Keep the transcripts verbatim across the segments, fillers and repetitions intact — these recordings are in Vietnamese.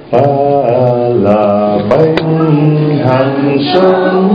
Ta là bánh hằng sống,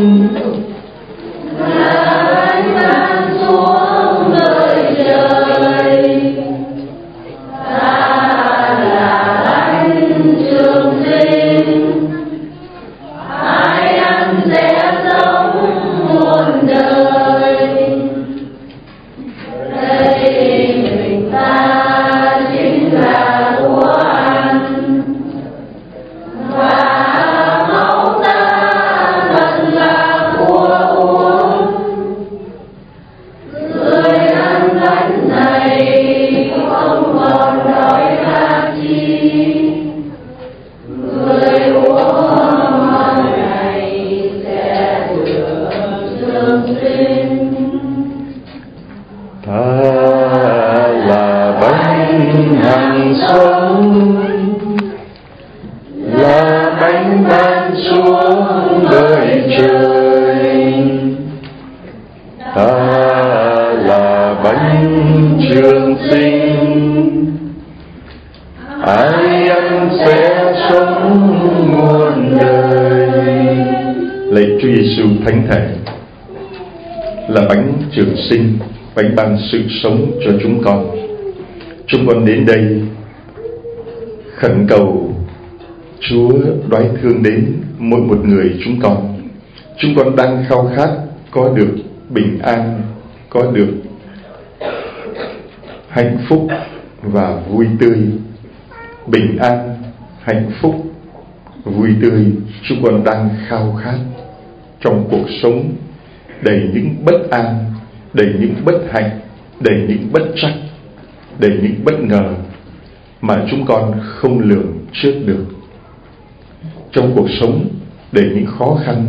thánh thể là bánh trường sinh, bánh ban sự sống cho chúng con. Chúng con đến đây khẩn cầu Chúa đoái thương đến mỗi một người chúng con. Chúng con đang khao khát có được bình an, có được hạnh phúc và vui tươi. Bình an, hạnh phúc, vui tươi chúng con đang khao khát trong cuộc sống đầy những bất an, đầy những bất hạnh, đầy những bất trắc, đầy những bất ngờ mà chúng con không lường trước được. Trong cuộc sống đầy những khó khăn,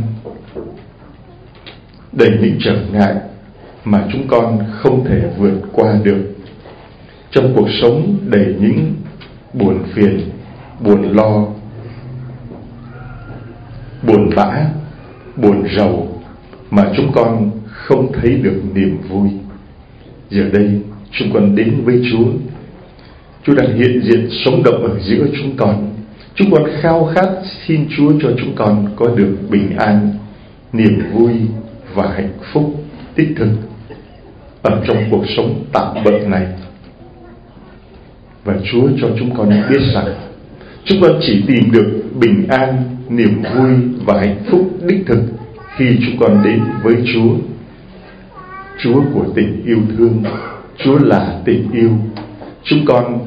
đầy những trở ngại mà chúng con không thể vượt qua được. Trong cuộc sống đầy những buồn phiền, buồn lo, buồn bã, buồn rầu mà chúng con không thấy được niềm vui. Giờ đây chúng con đến với Chúa. Chúa đang hiện diện sống động ở giữa chúng con. Chúng con khao khát xin Chúa cho chúng con có được bình an, niềm vui và hạnh phúc đích thực ở trong cuộc sống tạm bợ này. Và Chúa cho chúng con biết rằng chúng con chỉ tìm được bình an, niềm vui và hạnh phúc đích thực khi chúng con đến với Chúa. Chúa của tình yêu thương, Chúa là tình yêu. Chúng con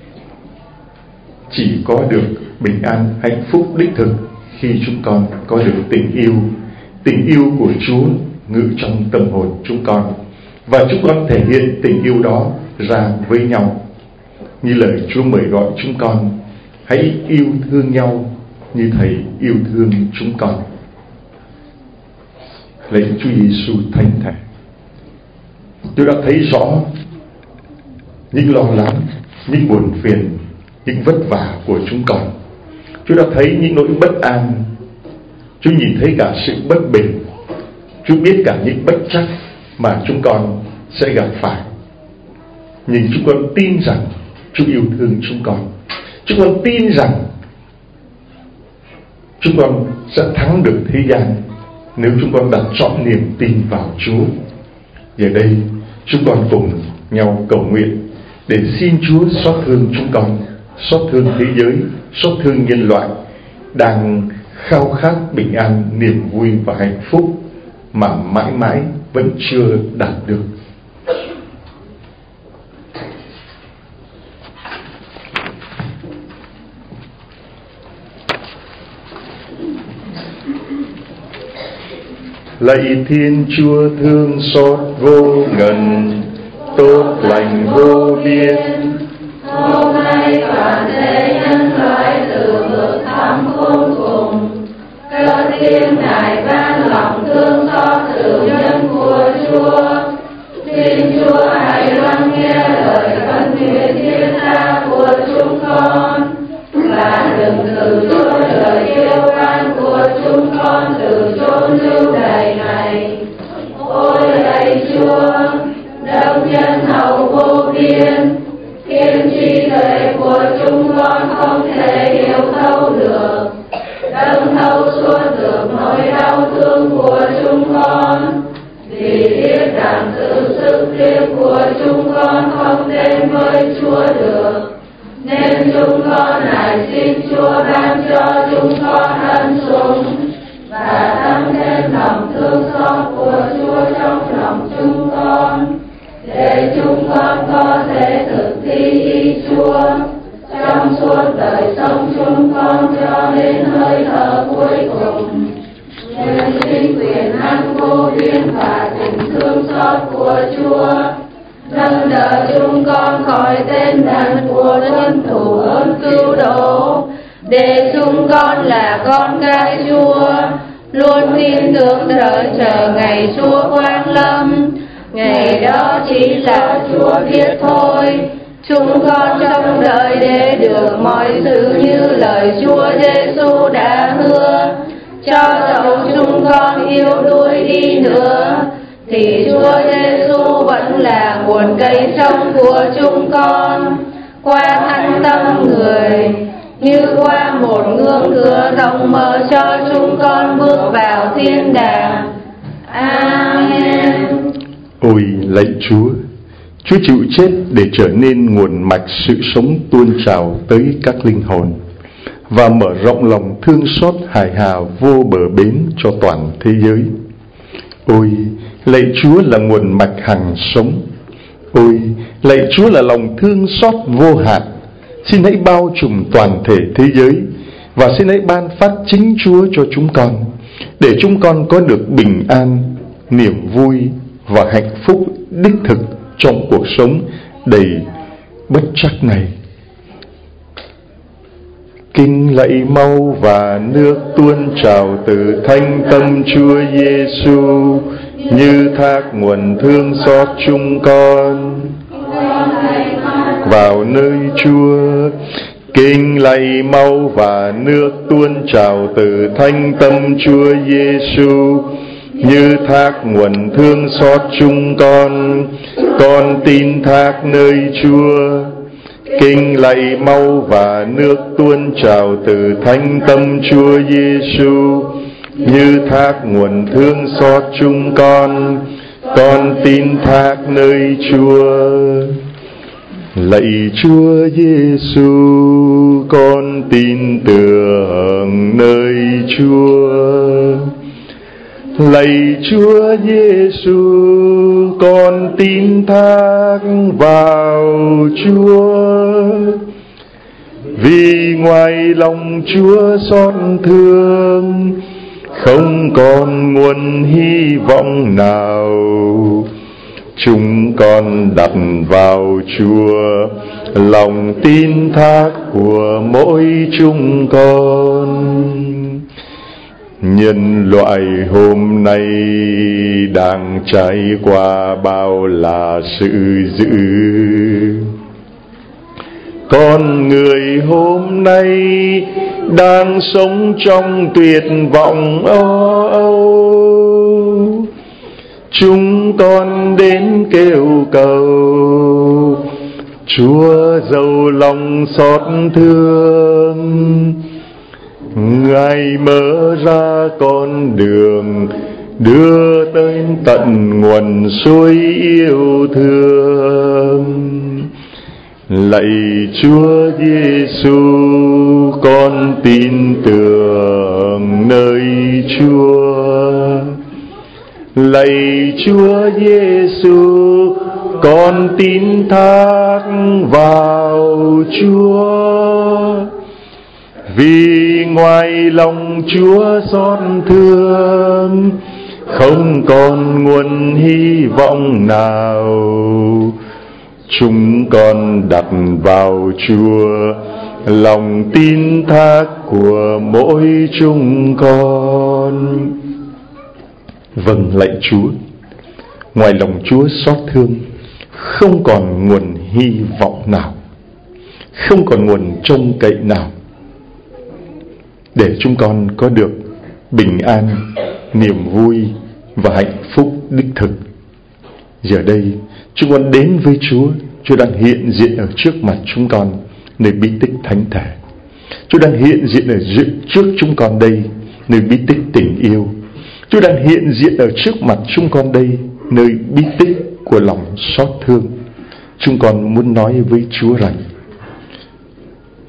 chỉ có được bình an, hạnh phúc đích thực khi chúng con có được tình yêu. Tình yêu của Chúa ngự trong tâm hồn chúng con, và chúng con thể hiện tình yêu đó ra với nhau. Như lời Chúa mời gọi chúng con, hãy yêu thương nhau như Thầy yêu thương chúng con. Lạy Chúa Giêsu thánh thể, tôi đã thấy rõ những lo lắng, những buồn phiền, những vất vả của chúng con. Chúa đã thấy những nỗi bất an. Chúa nhìn thấy cả sự bất bình. Chúa biết cả những bất trắc mà chúng con sẽ gặp phải. Nhưng chúng con tin rằng Chúa yêu thương chúng con. Chúng con tin rằng chúng con sẽ thắng được thế gian nếu chúng con đặt trọn niềm tin vào Chúa. Giờ đây chúng con cùng nhau cầu nguyện để xin Chúa xót thương chúng con, xót thương thế giới, xót thương nhân loại đang khao khát bình an, niềm vui và hạnh phúc mà mãi mãi vẫn chưa đạt được. Lạy Thiên Chúa thương xót vô ngần, tốt lành vô biên, hôm nay toàn thể nhân loại từ vực thẳm khôn cùng, cơ thiên Ngài ban lòng thương xót từ nhân của Chúa. Xin Chúa hãy lắng nghe lời khấn nguyện thiết tha của chúng con, và đừng từ chối lời kêu van của chúng con từ chốn lưu đày này. Ôi lạy Chúa, đấng nhân hậu vô biên, khiến trí tuệ của chúng con không thể hiểu thấu chúng con này xin Chúa ban cho chúng con ân sủng và tăng thêm lòng thương xót của Chúa trong lòng chúng con, để chúng con có thể thực thi ý Chúa trong suốt đời sống chúng con cho đến hơi thở cuối cùng. Nhân chính quyền năng vô biên và tình thương xót của Chúa, nâng đỡ chúng con khỏi tên đàn của quân thủ ơn cứu độ, để chúng con là con cái Chúa, luôn tin tưởng đợi chờ ngày Chúa quang lâm. Ngày đó chỉ là Chúa biết thôi. Chúng con trong đời để được mọi sự như lời Chúa Giêsu đã hứa. Cho dẫu chúng con yếu đuối đi nữa, thì Chúa Giêsu vẫn là nguồn cây trông của chúng con. Qua thánh tâm Người, như qua một ngưỡng cửa rộng mở cho chúng con bước vào thiên đàng. Amen. Ôi lạy Chúa, Chúa chịu chết để trở nên nguồn mạch sự sống tuôn trào tới các linh hồn và mở rộng lòng thương xót hài hà vô bờ bến cho toàn thế giới. Ôi lạy Chúa là nguồn mạch hằng sống. Ôi lạy Chúa là lòng thương xót vô hạn. Xin hãy bao trùm toàn thể thế giới và xin hãy ban phát chính Chúa cho chúng con, để chúng con có được bình an, niềm vui và hạnh phúc đích thực trong cuộc sống đầy bất trắc này. Kinh lạy máu và nước tuôn trào từ thánh tâm Chúa Giêsu, như thác nguồn thương xót chúng con vào nơi Chúa. Kinh lạy máu và nước tuôn trào từ thánh tâm Chúa Giêsu, như thác nguồn thương xót chúng con. Con tin thác nơi Chúa. Kinh lạy máu và nước tuôn trào từ thánh tâm Chúa Giêsu, như thác nguồn thương xót chúng con. Con tin thác nơi Chúa. Lạy Chúa Giêsu, con tin tưởng nơi Chúa. Lạy Chúa Giêsu, con tin thác vào Chúa. Vì ngoài lòng Chúa xót thương, không còn nguồn hy vọng nào. Chúng con đặt vào Chúa lòng tin thác của mỗi chúng con. Nhân loại hôm nay đang trải qua bao là sự dữ. Con người hôm nay đang sống trong tuyệt vọng âu âu. Chúng con đến kêu cầu Chúa dầu lòng xót thương. Ngài mở ra con đường đưa tới tận nguồn suối yêu thương. Lạy Chúa Giêsu, con tin tưởng nơi Chúa. Lạy Chúa Giêsu, con tin thác vào Chúa. Vì ngoài lòng Chúa xót thương, không còn nguồn hy vọng nào. Chúng con đặt vào Chúa lòng tin thác của mỗi chúng con. Vâng lạy Chúa, ngoài lòng Chúa xót thương, không còn nguồn hy vọng nào, không còn nguồn trông cậy nào để chúng con có được bình an, niềm vui và hạnh phúc đích thực. Giờ đây chúng con đến với Chúa. Chúa đang hiện diện ở trước mặt chúng con nơi bí tích thánh thể. Chúa đang hiện diện ở trước chúng con đây nơi bí tích tình yêu. Chúa đang hiện diện ở trước mặt chúng con đây nơi bí tích của lòng xót thương. Chúng con muốn nói với Chúa rằng: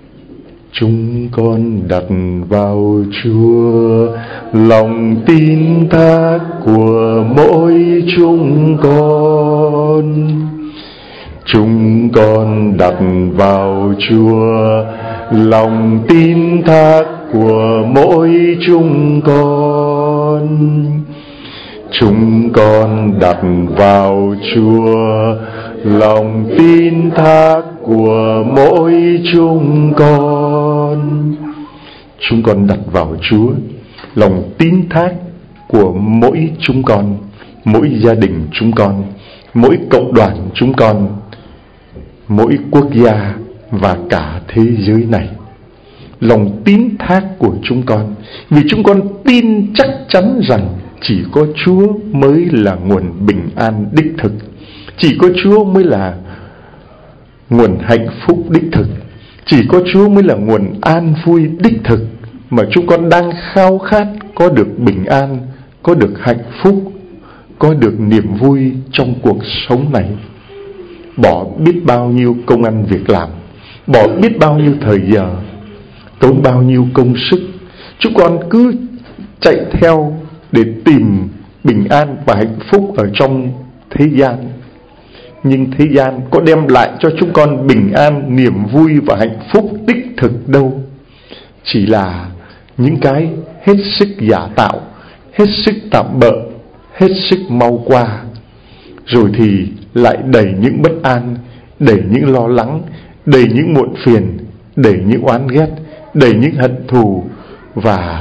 Chúng con đặt vào Chúa lòng tin thác của mỗi chúng con. Chúng con đặt vào Chúa lòng tin thác của mỗi chúng con. Chúng con đặt vào Chúa lòng tin thác của mỗi chúng con. Chúng con đặt vào Chúa lòng tín thác của mỗi chúng con, mỗi gia đình chúng con, mỗi cộng đoàn chúng con, mỗi quốc gia và cả thế giới này. Lòng tín thác của chúng con, vì chúng con tin chắc chắn rằng chỉ có Chúa mới là nguồn bình an đích thực, chỉ có Chúa mới là nguồn hạnh phúc đích thực, chỉ có Chúa mới là nguồn an vui đích thực, mà chúng con đang khao khát có được bình an, có được hạnh phúc, có được niềm vui trong cuộc sống này. Bỏ biết bao nhiêu công ăn việc làm, bỏ biết bao nhiêu thời giờ, tốn bao nhiêu công sức, chúng con cứ chạy theo để tìm bình an và hạnh phúc ở trong thế gian. Nhưng thế gian có đem lại cho chúng con bình an, niềm vui và hạnh phúc đích thực đâu. Chỉ là những cái hết sức giả tạo, hết sức tạm bợ, hết sức mau qua, rồi thì lại đầy những bất an, đầy những lo lắng, đầy những muộn phiền, đầy những oán ghét, đầy những hận thù và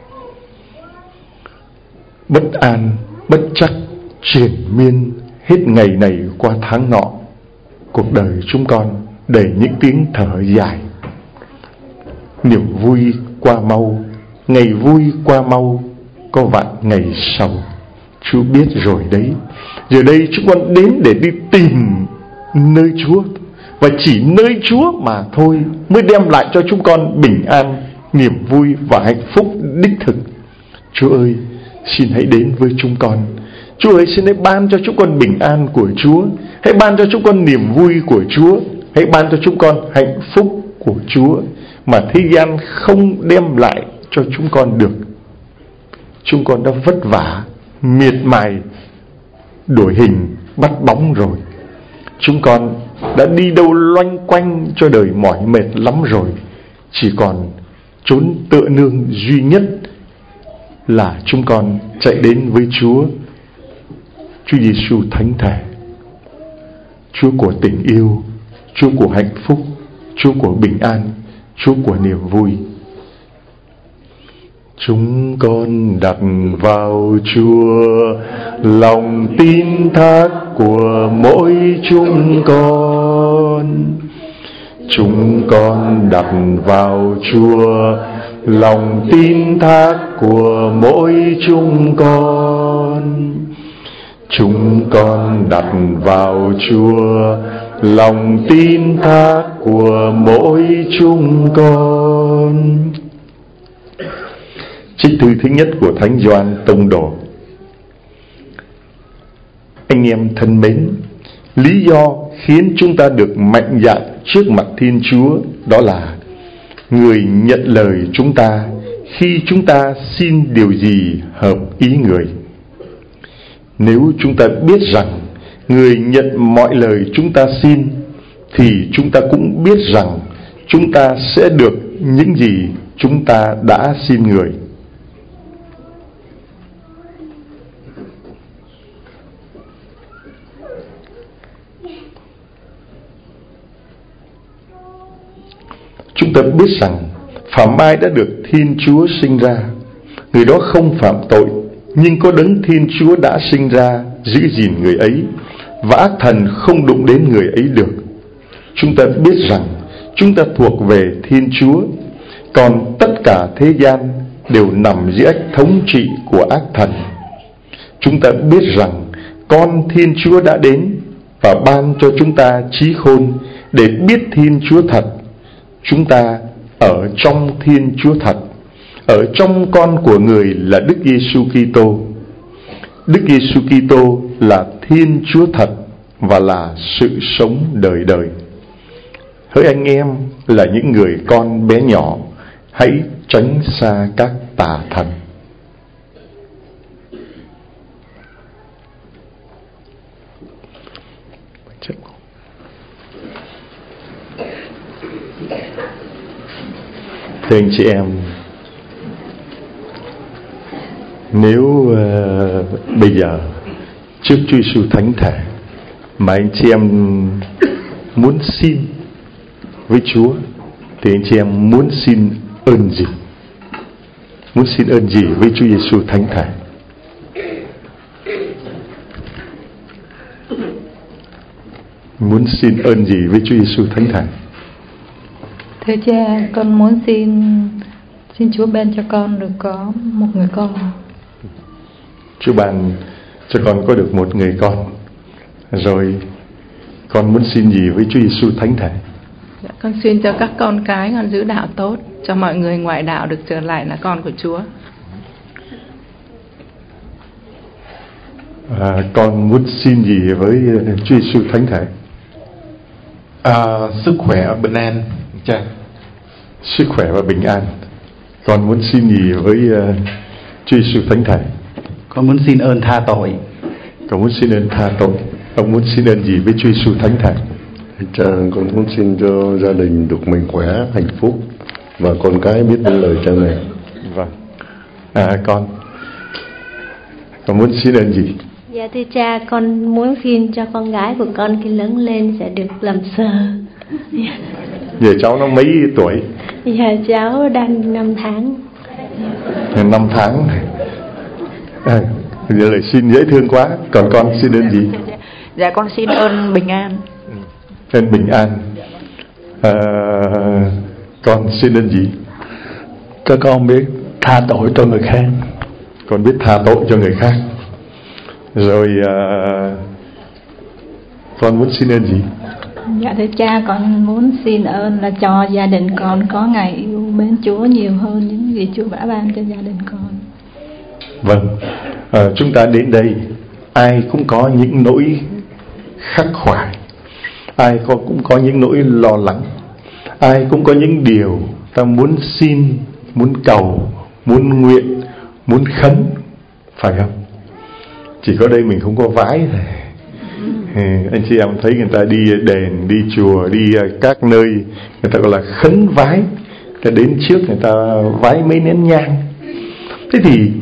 bất an, bất trắc triền miên hết ngày này qua tháng nọ. Cuộc đời chúng con đầy những tiếng thở dài. Niềm vui qua mau, ngày vui qua mau, có vạn ngày sau. Chúa biết rồi đấy. Giờ đây chúng con đến để đi tìm nơi Chúa, và chỉ nơi Chúa mà thôi mới đem lại cho chúng con bình an, niềm vui và hạnh phúc đích thực. Chúa ơi, xin hãy đến với chúng con. Chúa ơi, xin hãy ban cho chúng con bình an của Chúa, hãy ban cho chúng con niềm vui của Chúa, hãy ban cho chúng con hạnh phúc của Chúa mà thế gian không đem lại cho chúng con được. Chúng con đã vất vả, miệt mài, đổi hình, bắt bóng rồi. Chúng con đã đi đâu loanh quanh cho đời mỏi mệt lắm rồi. Chỉ còn chốn tựa nương duy nhất là chúng con chạy đến với Chúa, Chúa Giêsu thánh thể, Chúa của tình yêu, Chúa của hạnh phúc, Chúa của bình an, Chúa của niềm vui. Chúng con đặt vào Chúa lòng tin thác của mỗi chúng con. Chúng con đặt vào Chúa lòng tin thác của mỗi chúng con. Chúng con đặt vào Chúa lòng tin thác của mỗi chúng con. Trích thư thứ nhất của Thánh Gioan Tông Đồ. Anh em thân mến, lý do khiến chúng ta được mạnh dạn trước mặt Thiên Chúa đó là Người nhận lời chúng ta khi chúng ta xin điều gì hợp ý Người. Nếu chúng ta biết rằng Người nhận mọi lời chúng ta xin, thì chúng ta cũng biết rằng chúng ta sẽ được những gì chúng ta đã xin Người. Chúng ta biết rằng phàm ai đã được Thiên Chúa sinh ra, người đó không phạm tội, nhưng có đấng Thiên Chúa đã sinh ra giữ gìn người ấy, và ác thần không đụng đến người ấy được. Chúng ta biết rằng chúng ta thuộc về Thiên Chúa, còn tất cả thế gian đều nằm dưới ách thống trị của ác thần. Chúng ta biết rằng con Thiên Chúa đã đến và ban cho chúng ta trí khôn để biết Thiên Chúa thật. Chúng ta ở trong Thiên Chúa thật, ở trong con của Người là Đức Giêsu Kitô. Đức Giêsu Kitô là Thiên Chúa thật và là sự sống đời đời. Hỡi anh em là những người con bé nhỏ, hãy tránh xa các tà thần. Thưa anh chị em, nếu uh, bây giờ trước Chúa Giêsu thánh thể mà anh chị em muốn xin với Chúa, thì anh chị em muốn xin ơn gì? Muốn xin ơn gì với Chúa Giêsu thánh thể? Muốn xin ơn gì với Chúa Giêsu thánh thể? Thưa cha, con muốn xin xin Chúa ban cho con được có một người con. Chúa ban cho con có được một người con. Rồi con muốn xin gì với Chúa Giêsu thánh thể? Dạ, con xin cho các con cái con giữ đạo tốt, cho mọi người ngoại đạo được trở lại là con của Chúa. À, con muốn xin gì với Chúa Giêsu thánh thể? À, sức khỏe bình an cha. Sức khỏe và bình an. Con muốn xin gì với uh, Chúa Giêsu thánh thể? Con muốn xin ơn tha tội. Con muốn xin ơn tha tội. Ông muốn xin ơn gì với Chúa Giêsu thánh thể? Cha, con muốn xin cho gia đình được mạnh khỏe, hạnh phúc và con cái biết những lời cha mẹ. Vâng. À, con con muốn xin ơn gì? Dạ thưa cha, con muốn xin cho con gái của con khi lớn lên sẽ được làm sơ. Giờ cháu nó mấy tuổi? Dạ cháu đang năm tháng. Năm tháng. À, giờ lời xin dễ thương quá. Còn con xin ơn gì? Dạ con xin ơn bình an. Ơn bình an. À, con xin ơn gì? Cho con biết tha tội cho người khác. Con biết tha tội cho người khác. Rồi à, con muốn xin ơn gì? Dạ thưa cha, con muốn xin ơn là cho gia đình con có ngày yêu mến Chúa nhiều hơn những gì Chúa đã ban cho gia đình con. Vâng, à, chúng ta đến đây ai cũng có những nỗi khắc khoải, ai có cũng có những nỗi lo lắng, ai cũng có những điều ta muốn xin, muốn cầu, muốn nguyện, muốn khấn, phải không? Chỉ có đây mình không có vái thôi. Anh chị em thấy người ta đi đền, đi chùa, đi các nơi người ta gọi là khấn vái, người ta đến trước người ta vái mấy nén nhang. Thế thì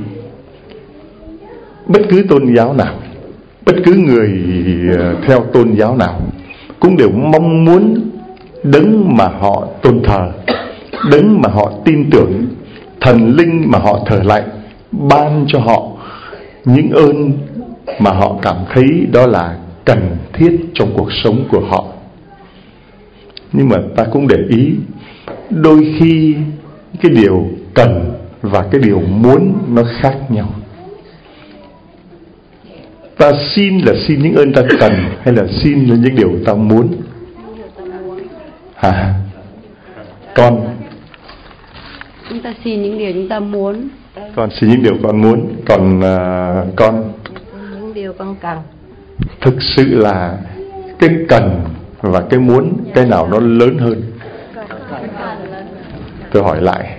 bất cứ tôn giáo nào, bất cứ người theo tôn giáo nào cũng đều mong muốn đấng mà họ tôn thờ, đấng mà họ tin tưởng, thần linh mà họ thờ lạy ban cho họ những ơn mà họ cảm thấy đó là cần thiết trong cuộc sống của họ. Nhưng mà ta cũng để ý, đôi khi cái điều cần và cái điều muốn nó khác nhau. Ta xin là xin những ơn ta cần, hay là xin là những điều ta muốn? Hả? Con Chúng ta xin những điều chúng ta muốn. Con xin những điều con muốn. Còn uh, con những điều con cần. Thực sự là cái cần và cái muốn, cái nào nó lớn hơn? Tôi hỏi lại,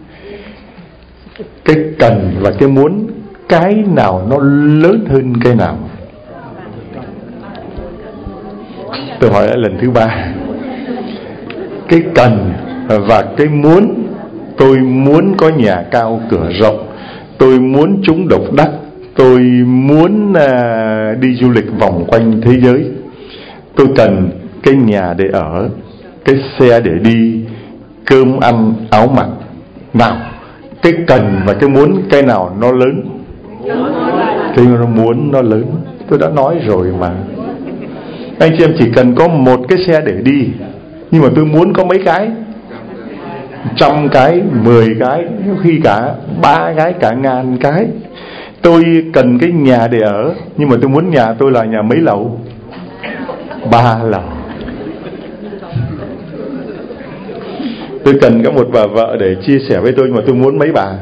cái cần và cái muốn, cái nào nó lớn hơn cái nào? Tôi hỏi lại lần thứ ba, cái cần và cái muốn, tôi muốn có nhà cao cửa rộng, tôi muốn trúng độc đắc, tôi muốn à, đi du lịch vòng quanh thế giới, tôi cần cái nhà để ở, cái xe để đi, cơm ăn, áo mặc. Nào, cái cần và cái muốn, cái nào nó lớn? Cái nó muốn nó lớn. Tôi đã nói rồi mà. Anh chị em chỉ cần có một cái xe để đi, nhưng mà tôi muốn có mấy cái? Trăm cái, mười cái, khi cả ba cái, cả ngàn cái. Tôi cần cái nhà để ở, nhưng mà tôi muốn nhà tôi là nhà mấy lầu? Ba lầu. Tôi cần có một bà vợ để chia sẻ với tôi, nhưng mà tôi muốn mấy bà?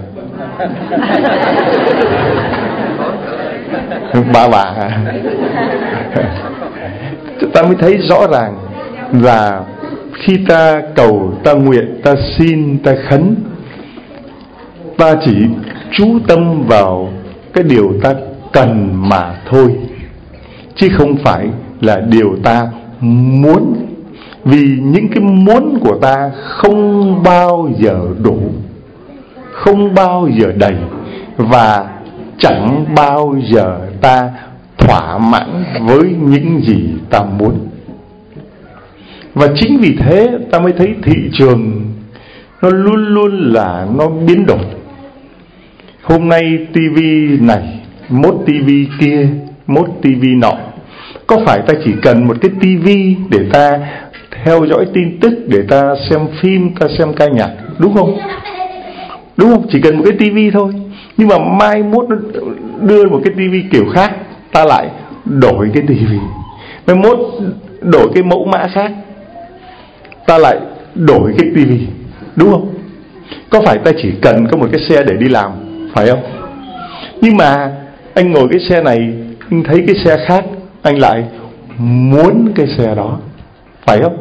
Ba bà hả? Chúng ta mới thấy rõ ràng là khi ta cầu, ta nguyện, ta xin, ta khấn, ta chỉ chú tâm vào cái điều ta cần mà thôi, chứ không phải là điều ta muốn. Vì những cái muốn của ta không bao giờ đủ, không bao giờ đầy, và chẳng bao giờ ta thỏa mãn với những gì ta muốn. Và chính vì thế ta mới thấy thị trường nó luôn luôn là nó biến đổi. Hôm nay tivi này, mốt tivi kia, mốt tivi nọ. Có phải ta chỉ cần một cái tivi để ta theo dõi tin tức, để ta xem phim, ta xem ca nhạc, đúng không? Đúng không? Chỉ cần một cái tivi thôi. Nhưng mà mai mốt nó đưa một cái tivi kiểu khác, ta lại đổi cái tivi. Mai mốt đổi cái mẫu mã khác, ta lại đổi cái tivi, đúng không? Có phải ta chỉ cần có một cái xe để đi làm, phải không? Nhưng mà anh ngồi cái xe này, anh thấy cái xe khác, anh lại muốn cái xe đó, phải không?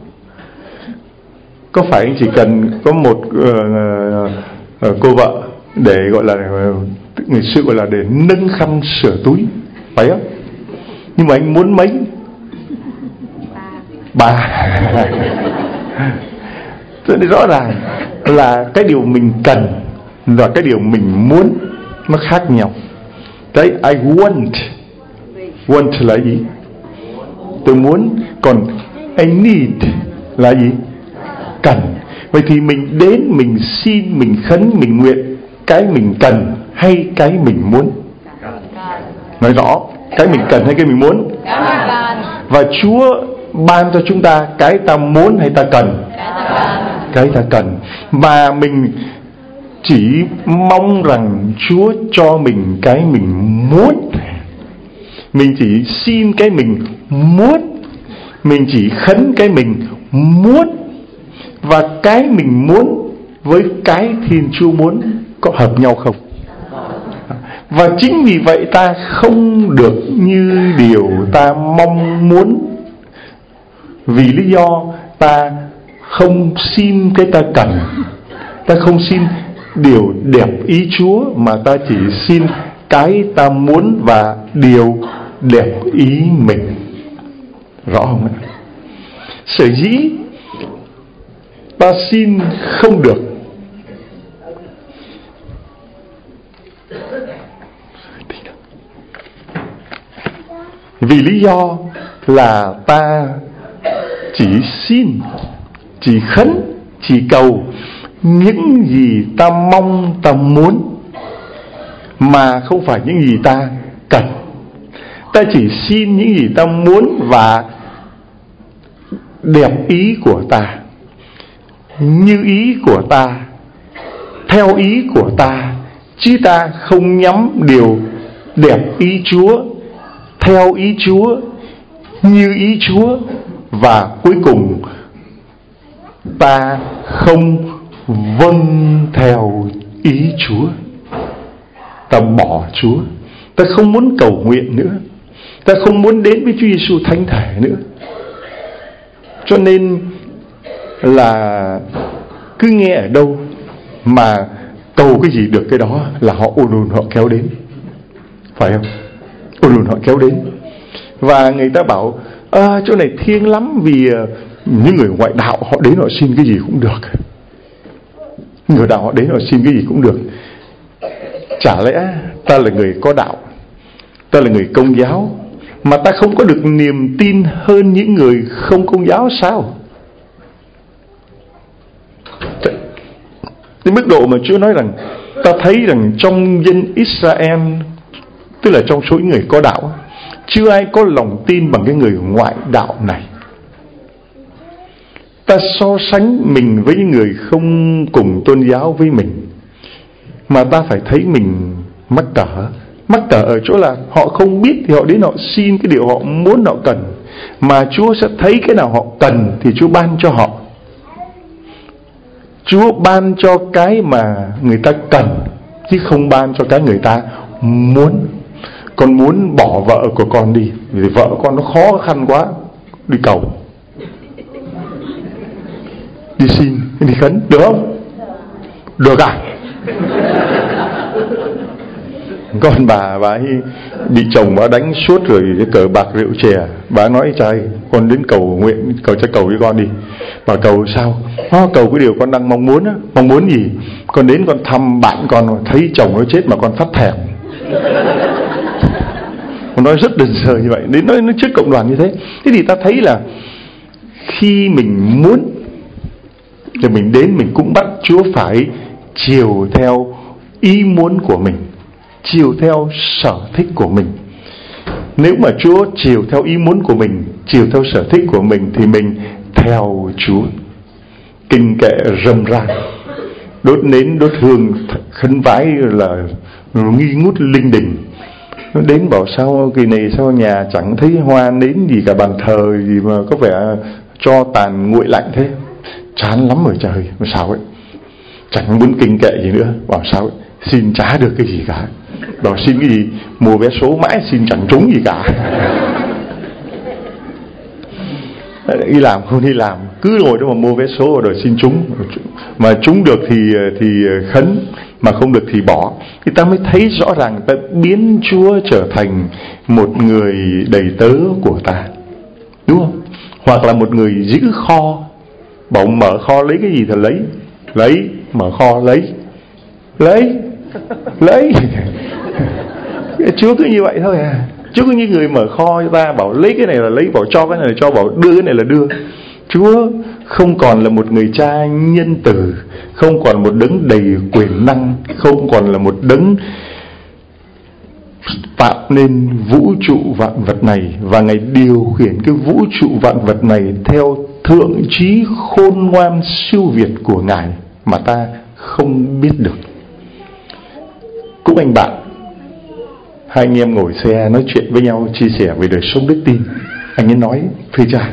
Có phải anh chỉ cần có một uh, uh, cô vợ để gọi là uh, người xưa gọi là để nâng khăn sửa túi, phải không? Nhưng mà anh muốn mấy? Ba. Cho nên rõ ràng là cái điều mình cần và cái điều mình muốn nó khác nhau. Đấy, I want. Want là gì? Tôi muốn. Còn I need là gì? Cần. Vậy thì mình đến, mình xin, mình khấn, mình nguyện cái mình cần hay cái mình muốn? Nói rõ, cái mình cần hay cái mình muốn? Và Chúa ban cho chúng ta cái ta muốn hay ta cần? Cái ta cần. Và mình chỉ mong rằng Chúa cho mình cái mình muốn. Mình chỉ xin cái mình muốn. Mình chỉ khấn cái mình muốn. Và cái mình muốn với cái Thiên Chúa muốn có hợp nhau không? Và chính vì vậy ta không được như điều ta mong muốn. Vì lý do ta không xin cái ta cần, ta không xin điều đẹp ý Chúa, mà ta chỉ xin cái ta muốn và điều đẹp ý mình. Rõ không ạ? Sở dĩ ta xin không được vì lý do là ta chỉ xin, chỉ khấn, chỉ cầu những gì ta mong, ta muốn, mà không phải những gì ta cần. Ta chỉ xin những gì ta muốn và đẹp ý của ta, như ý của ta, theo ý của ta, chứ ta không nhắm điều đẹp ý Chúa, theo ý Chúa, như ý Chúa. Và cuối cùng ta không vâng theo ý Chúa, ta bỏ Chúa. Ta không muốn cầu nguyện nữa, ta không muốn đến với Chúa Giêsu thánh thể nữa. Cho nên là cứ nghe ở đâu mà cầu cái gì được cái đó là họ ùn ùn họ kéo đến, phải không? Ùn ùn họ kéo đến. Và người ta bảo à, chỗ này thiêng lắm, vì những người ngoại đạo họ đến họ xin cái gì cũng được. Người đạo họ đến họ xin cái gì cũng được. Chả lẽ ta là người có đạo, ta là người Công giáo, mà ta không có được niềm tin hơn những người không Công giáo sao? Đến mức độ mà Chúa nói rằng ta thấy rằng trong dân Israel, tức là trong số những người có đạo, chưa ai có lòng tin bằng cái người ngoại đạo này. Ta so sánh mình với những người không cùng tôn giáo với mình, mà ta phải thấy mình mắc cỡ. Mắc cỡ ở chỗ là họ không biết thì họ đến họ xin cái điều họ muốn, họ cần. Mà Chúa sẽ thấy cái nào họ cần thì Chúa ban cho họ. Chúa ban cho cái mà người ta cần, chứ không ban cho cái người ta muốn. Con muốn bỏ vợ của con đi, vì vợ con nó khó khăn quá, đi cầu. đi xin, đi khấn, được không? Được à? Con bà bà ấy bị chồng bà đánh suốt rồi, cái cờ bạc rượu chè. Bà nói trai con đến cầu nguyện, cầu cho cầu với con đi. Bà cầu sao? Nó cầu cái điều con đang mong muốn á. Mong muốn gì? Con đến con thăm bạn con, thấy chồng nó chết mà con phát thèm. Con nói rất đơn sơ như vậy, đến nói, nói trước cộng đoàn như thế. Thế thì ta thấy là khi mình muốn thì mình đến, mình cũng bắt Chúa phải chiều theo ý muốn của mình, chiều theo sở thích của mình. Nếu mà Chúa chiều theo ý muốn của mình, chiều theo sở thích của mình, thì mình theo Chúa. Kinh kệ râm ran, đốt nến đốt hương khấn vái là nghi ngút linh đình. Nó đến bảo sao kỳ này sao nhà chẳng thấy hoa nến gì cả, bàn thờ gì mà có vẻ cho tàn nguội lạnh thế. Chán lắm rồi trời, mà sao ấy, chẳng muốn kinh kệ gì nữa. Bảo sao ấy, xin chả được cái gì cả. Bảo xin cái gì, mua vé số mãi xin chẳng trúng gì cả. Đi làm không đi làm, cứ ngồi đó mà mua vé số rồi xin trúng. Mà trúng được thì thì khấn, mà không được thì bỏ. Thì ta mới thấy rõ ràng ta biến Chúa trở thành một người đầy tớ của ta, đúng không? Hoặc là một người giữ kho. Bảo mở kho lấy cái gì thì lấy, lấy, mở kho lấy, lấy, lấy. Chúa cứ như vậy thôi à. Chúa cứ như người mở kho cho ta, bảo lấy cái này là lấy, bảo cho cái này là cho, bảo đưa cái này là đưa. Chúa không còn là một người cha nhân từ, không còn một đấng đầy quyền năng, không còn là một đấng tạo nên vũ trụ vạn vật này, và Ngài điều khiển cái vũ trụ vạn vật này theo thượng trí khôn ngoan siêu việt của Ngài mà ta không biết được. Cũng anh bạn, hai anh em ngồi xe nói chuyện với nhau, chia sẻ về đời sống đức tin. Anh ấy nói: thưa cha,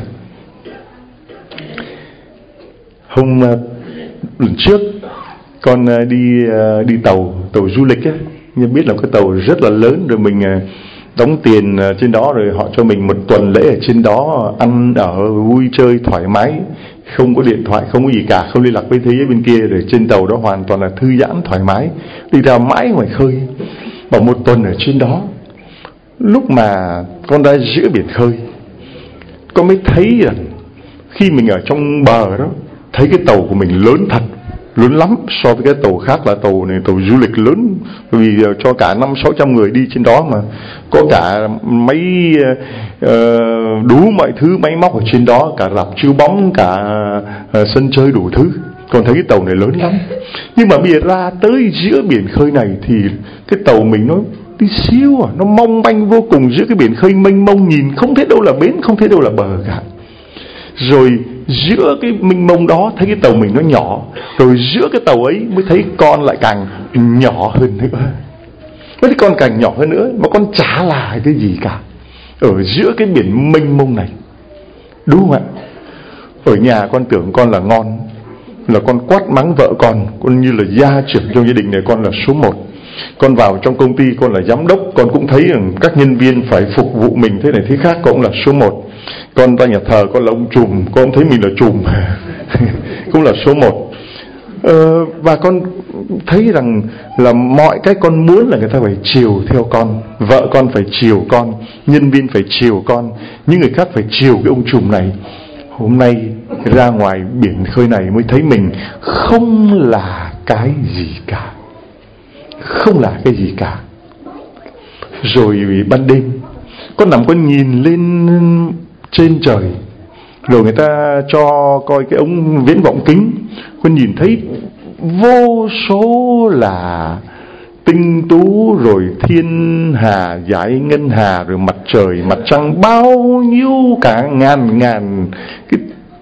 hôm lần trước con đi đi tàu tàu du lịch á, nhưng biết là cái tàu rất là lớn, rồi mình đóng tiền trên đó, rồi họ cho mình một tuần lễ ở trên đó, ăn ở vui chơi thoải mái, không có điện thoại, không có gì cả, không liên lạc với thế giới bên kia. Rồi trên tàu đó hoàn toàn là thư giãn thoải mái, đi ra mãi ngoài khơi. Bảo một tuần ở trên đó, lúc mà con ra giữa biển khơi, con mới thấy rằng khi mình ở trong bờ đó, thấy cái tàu của mình lớn thật, lớn lắm so với cái tàu khác. Là tàu này tàu du lịch lớn, vì cho cả năm sáu trăm người đi trên đó, mà có cả máy uh, đủ mọi thứ máy móc ở trên đó, cả rạp chiếu bóng, cả uh, sân chơi đủ thứ. Con thấy cái tàu này lớn lắm. Nhưng mà bây giờ ra tới giữa biển khơi này thì cái tàu mình nó đi siêu à, nó mong manh vô cùng giữa cái biển khơi mênh mông, nhìn không thấy đâu là bến, không thấy đâu là bờ cả. Rồi giữa cái mênh mông đó thấy cái tàu mình nó nhỏ, rồi giữa cái tàu ấy mới thấy con lại càng nhỏ hơn nữa. Mới thấy con càng nhỏ hơn nữa, mà con chả là cái gì cả ở giữa cái biển mênh mông này, đúng không ạ? Ở nhà con tưởng con là ngon, là con quát mắng vợ con, con như là gia trưởng trong gia đình này, con là số một. Con vào trong công ty, con là giám đốc, con cũng thấy rằng các nhân viên phải phục vụ mình thế này thế khác, con cũng là số một. Con ra nhà thờ, con là ông trùm, con cũng thấy mình là trùm, cũng là số một. ờ, Và con thấy rằng là mọi cái con muốn là người ta phải chiều theo con. Vợ con phải chiều con, nhân viên phải chiều con, những người khác phải chiều cái ông trùm này. Hôm nay ra ngoài biển khơi này mới thấy mình không là cái gì cả, không là cái gì cả. Rồi ban đêm con nằm con nhìn lên trên trời, rồi người ta cho coi cái ống viễn vọng kính, con nhìn thấy vô số là tinh tú, rồi thiên hà giải ngân hà, rồi mặt trời mặt trăng, bao nhiêu cả ngàn ngàn cái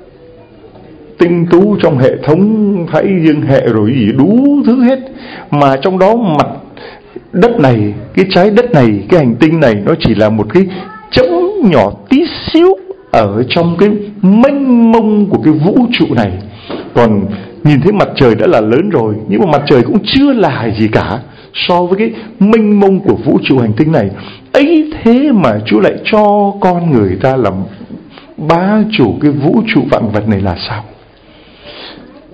tinh tú trong hệ thống Thái Dương hệ rồi gì đủ thứ hết. Mà trong đó mặt đất này, cái trái đất này, cái hành tinh này, nó chỉ là một cái chấm nhỏ tí xíu ở trong cái mênh mông của cái vũ trụ này. Còn nhìn thấy mặt trời đã là lớn rồi, nhưng mà mặt trời cũng chưa là gì cả so với cái mênh mông của vũ trụ hành tinh này. Ấy thế mà Chúa lại cho con người ta làm bá chủ cái vũ trụ vạn vật này là sao?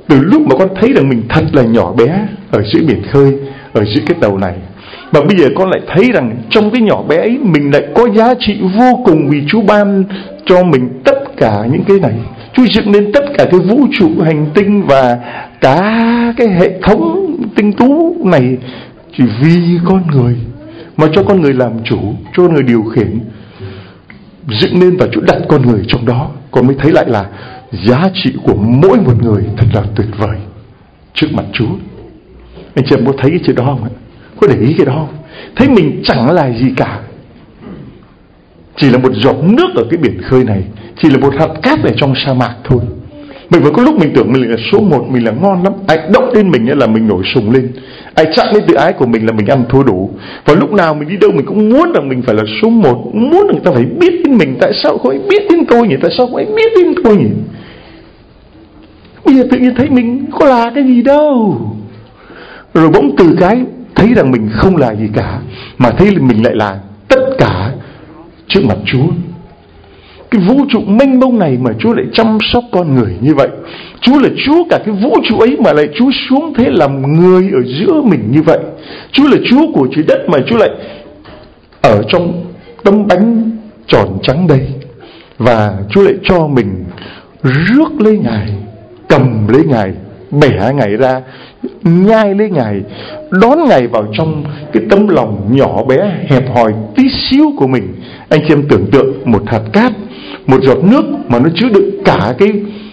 Từ lúc mà con thấy rằng mình thật là nhỏ bé ở giữa biển khơi, ở giữa cái tàu này, mà bây giờ con lại thấy rằng trong cái nhỏ bé ấy mình lại có giá trị vô cùng, vì Chúa ban cho mình tất cả những cái này. Chúa dựng nên tất cả cái vũ trụ hành tinh và cả cái hệ thống tinh tú này chỉ vì con người, mà cho con người làm chủ, cho con người điều khiển, dựng nên và Chúa đặt con người trong đó. Con mới thấy lại là giá trị của mỗi một người thật là tuyệt vời trước mặt Chúa. Anh chị em có thấy cái chuyện đó không ạ? Có để ý cái đó không? Thấy mình chẳng là gì cả, chỉ là một giọt nước ở cái biển khơi này, chỉ là một hạt cát ở trong sa mạc thôi. Mình vẫn có lúc mình tưởng mình là số một, mình là ngon lắm. Ai động đến mình là mình nổi sùng lên, ai chạm đến tự ái của mình là mình ăn thua đủ. Và lúc nào mình đi đâu mình cũng muốn rằng mình phải là số một, muốn người ta phải biết đến mình. Tại sao không ai biết đến tôi nhỉ? Tại sao không ai biết đến tôi nhỉ? Bây giờ tự nhiên thấy mình có là cái gì đâu, rồi bỗng từ cái thấy rằng mình không là gì cả, mà thấy mình lại là tất cả trước mặt Chúa. Cái vũ trụ mênh mông này mà Chúa lại chăm sóc con người như vậy. Chúa là Chúa cả cái vũ trụ ấy, mà lại Chúa xuống thế làm người ở giữa mình như vậy. Chúa là Chúa của trái đất, mà Chúa lại ở trong tấm bánh tròn trắng đây, và Chúa lại cho mình rước lấy Ngài, cầm lấy Ngài, bẻ Ngài ra, nhai lấy Ngài, đón Ngài vào trong cái tấm lòng nhỏ bé hẹp hòi tí xíu của mình. Anh chị em tưởng tượng một hạt cát, một giọt nước mà nó chứa đựng cả cái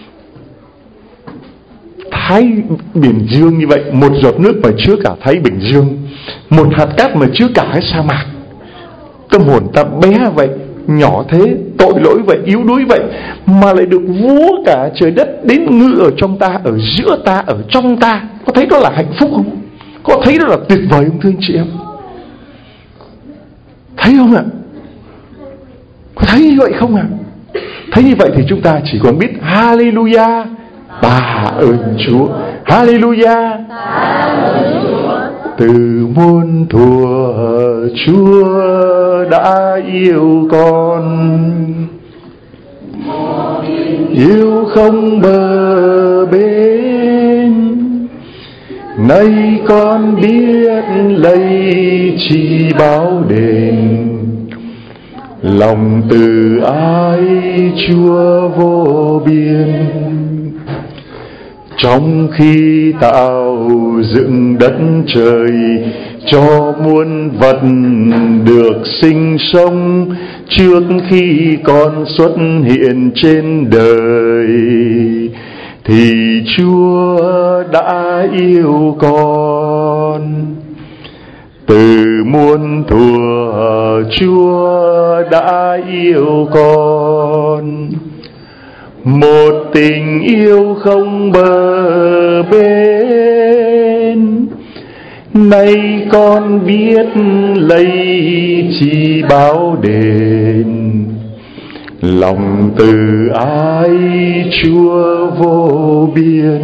Thái Bình Dương như vậy, một giọt nước mà chứa cả Thái Bình Dương, một hạt cát mà chứa cả cái sa mạc. Tâm hồn ta bé vậy, nhỏ thế, tội lỗi vậy, yếu đuối vậy, mà lại được vúa cả trời đất đến ngự ở trong ta, ở giữa ta, ở trong ta. Có thấy đó là hạnh phúc không? Có thấy đó là tuyệt vời không thưa anh chị em? Thấy không ạ? Có thấy như vậy không ạ? Thấy như vậy thì chúng ta chỉ còn biết Hallelujah, tạ ơn Chúa, Hallelujah. Từ muôn thuở Chúa đã yêu con, yêu không bờ bến. Nay con biết lấy chi báo đền, lòng từ ái Chúa vô biên. Trong khi tạo dựng đất trời cho muôn vật được sinh sống, trước khi con xuất hiện trên đời thì Chúa đã yêu con. Từ muôn thuở Chúa đã yêu con, một tình yêu không bờ bến. Nay con biết lấy chi báo đền, lòng từ ái Chúa vô biên.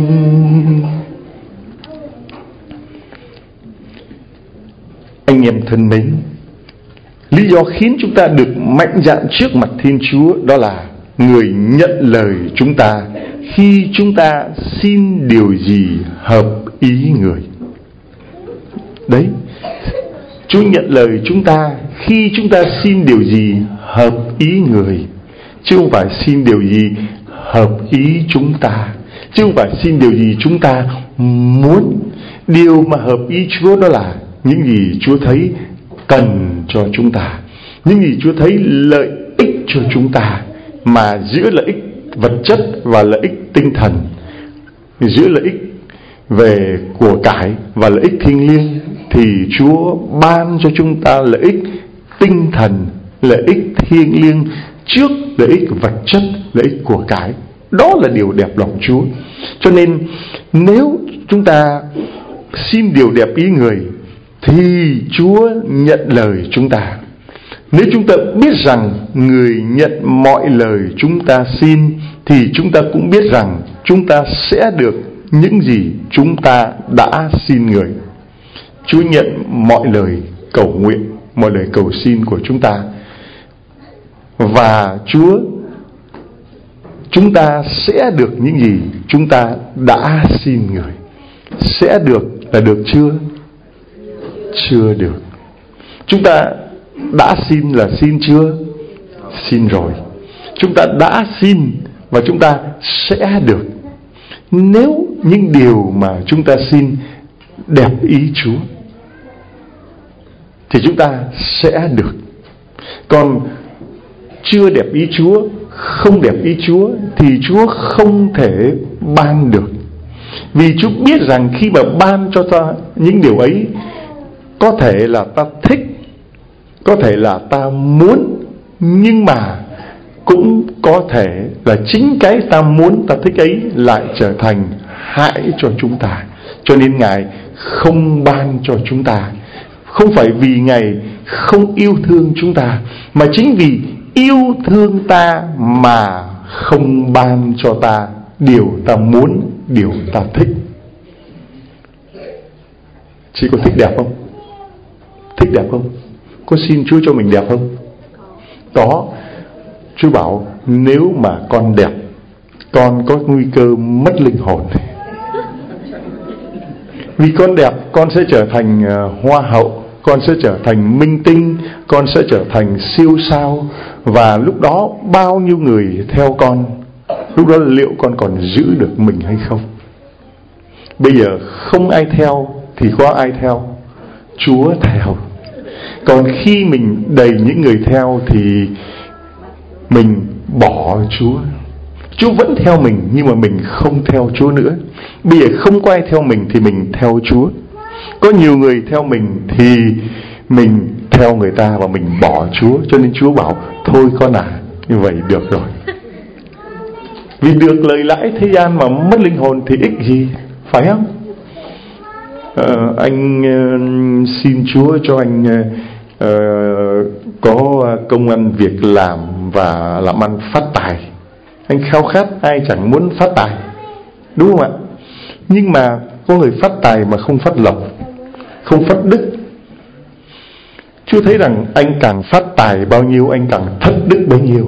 Anh em thân mến, lý do khiến chúng ta được mạnh dạn trước mặt Thiên Chúa đó là người nhận lời chúng ta khi chúng ta xin điều gì hợp ý người. Đấy, Chúa nhận lời chúng ta khi chúng ta xin điều gì hợp ý người, chứ không phải xin điều gì hợp ý chúng ta, chứ không phải xin điều gì chúng ta muốn. Điều mà hợp ý Chúa đó là những gì Chúa thấy cần cho chúng ta, những gì Chúa thấy lợi ích cho chúng ta, mà giữa lợi ích vật chất và lợi ích tinh thần, giữa lợi ích về của cải và lợi ích thiêng liêng, thì Chúa ban cho chúng ta lợi ích tinh thần, lợi ích thiêng liêng trước lợi ích vật chất, lợi ích của cải. Đó là điều đẹp lòng Chúa. Cho nên nếu chúng ta xin điều đẹp ý người thì Chúa nhận lời chúng ta. Nếu chúng ta biết rằng người nhận mọi lời chúng ta xin, thì chúng ta cũng biết rằng chúng ta sẽ được những gì chúng ta đã xin người. Chúa nhận mọi lời cầu nguyện, mọi lời cầu xin của chúng ta, và Chúa chúng ta sẽ được những gì chúng ta đã xin người. Sẽ được là được chưa? Chưa được. Chúng ta đã xin là xin chưa? Xin rồi. Chúng ta đã xin và chúng ta sẽ được. Nếu những điều mà chúng ta xin đẹp ý Chúa thì chúng ta sẽ được. Còn chưa đẹp ý Chúa, không đẹp ý Chúa thì Chúa không thể ban được. Vì Chúa biết rằng khi mà ban cho ta những điều ấy, có thể là ta thích, có thể là ta muốn, nhưng mà cũng có thể là chính cái ta muốn, ta thích ấy lại trở thành hại cho chúng ta. Cho nên Ngài không ban cho chúng ta, không phải vì Ngài không yêu thương chúng ta, mà chính vì yêu thương ta mà không ban cho ta điều ta muốn, điều ta thích. Chị có thích đẹp không? Thích đẹp không? Có xin Chúa cho mình đẹp không? Có. Chúa bảo nếu mà con đẹp, con có nguy cơ mất linh hồn. Vì con đẹp, con sẽ trở thành hoa hậu, con sẽ trở thành minh tinh, con sẽ trở thành siêu sao. Và lúc đó bao nhiêu người theo con, lúc đó liệu con còn giữ được mình hay không? Bây giờ không ai theo thì có ai theo? Chúa theo. Còn khi mình đầy những người theo thì mình bỏ Chúa. Chúa vẫn theo mình, nhưng mà mình không theo Chúa nữa. Bây giờ không có ai theo mình thì mình theo Chúa. Có nhiều người theo mình thì mình theo người ta và mình bỏ Chúa. Cho nên Chúa bảo thôi con à, như vậy được rồi. Vì được lời lãi thế gian mà mất linh hồn thì ích gì, phải không? Ờ, anh uh, xin Chúa cho anh uh, có công ăn việc làm và làm ăn phát tài. Anh khao khát, ai chẳng muốn phát tài, đúng không ạ? Nhưng mà có người phát tài mà không phát lộc, không phát đức. Chúa thấy rằng anh càng phát tài bao nhiêu, anh càng thất đức bấy nhiêu.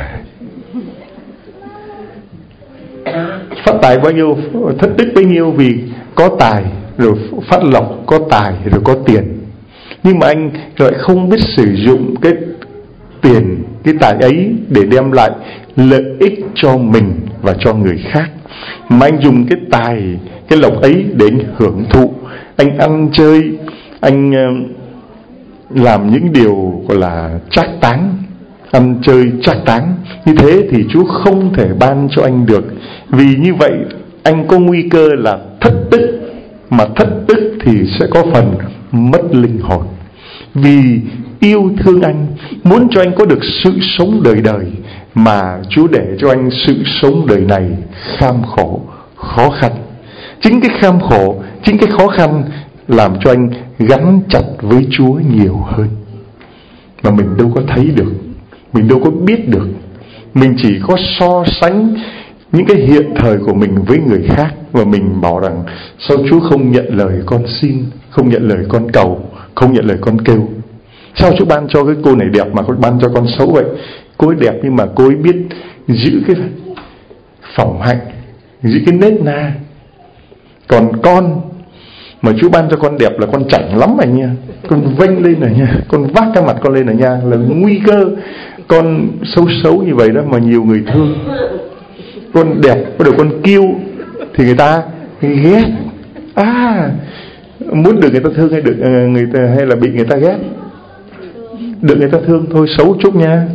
Phát tài bao nhiêu, thất đức bấy nhiêu. Vì có tài rồi phát lộc, có tài rồi có tiền, nhưng mà anh lại không biết sử dụng cái tiền, cái tài ấy để đem lại lợi ích cho mình và cho người khác, mà anh dùng cái tài, cái lộc ấy để anh hưởng thụ. Anh ăn chơi, anh làm những điều gọi là trác táng, ăn chơi trác táng. Như thế thì Chúa không thể ban cho anh được. Vì như vậy anh có nguy cơ là thất đức, mà thất đức thì sẽ có phần mất linh hồn. Vì yêu thương anh, muốn cho anh có được sự sống đời đời, mà Chúa để cho anh sự sống đời này kham khổ, khó khăn. Chính cái kham khổ, chính cái khó khăn làm cho anh gắn chặt với Chúa nhiều hơn. Mà mình đâu có thấy được, mình đâu có biết được. Mình chỉ có so sánh những cái hiện thời của mình với người khác, và mình bảo rằng sao Chúa không nhận lời con xin, không nhận lời con cầu, không nhận lời con kêu. Sao Chúa ban cho cái cô này đẹp mà con ban cho con xấu vậy? Cô ấy đẹp nhưng mà cô ấy biết giữ cái phỏng hạnh, giữ cái nết na. Còn con mà Chúa ban cho con đẹp là con chảnh lắm này nha, con vênh lên này nha, con vác cái mặt con lên này nha, là nguy cơ. Con xấu xấu như vậy đó mà nhiều người thương. Con đẹp bắt đầu con kiêu thì người ta ghét. À, muốn được người ta thương hay được người ta, hay là bị người ta ghét? Được người ta thương thôi, xấu chút nha.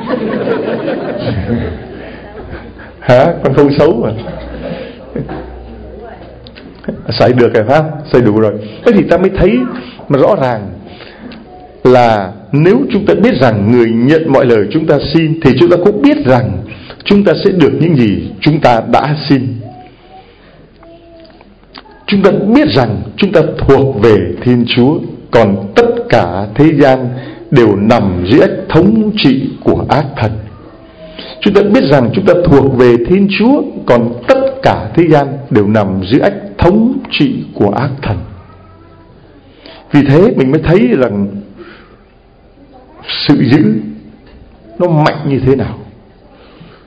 Hả? Con không xấu mà. Xài được rồi phải không? Xài đủ rồi. Thế thì ta mới thấy mà rõ ràng là nếu chúng ta biết rằng người nhận mọi lời chúng ta xin, thì chúng ta cũng biết rằng chúng ta sẽ được những gì chúng ta đã xin. Chúng ta biết rằng chúng ta thuộc về Thiên Chúa, còn tất cả thế gian đều nằm dưới ách thống trị của ác thần. Chúng ta biết rằng chúng ta thuộc về Thiên Chúa, còn tất cả thế gian đều nằm dưới ách thống trị của ác thần. Vì thế mình mới thấy rằng sự giữ nó mạnh như thế nào.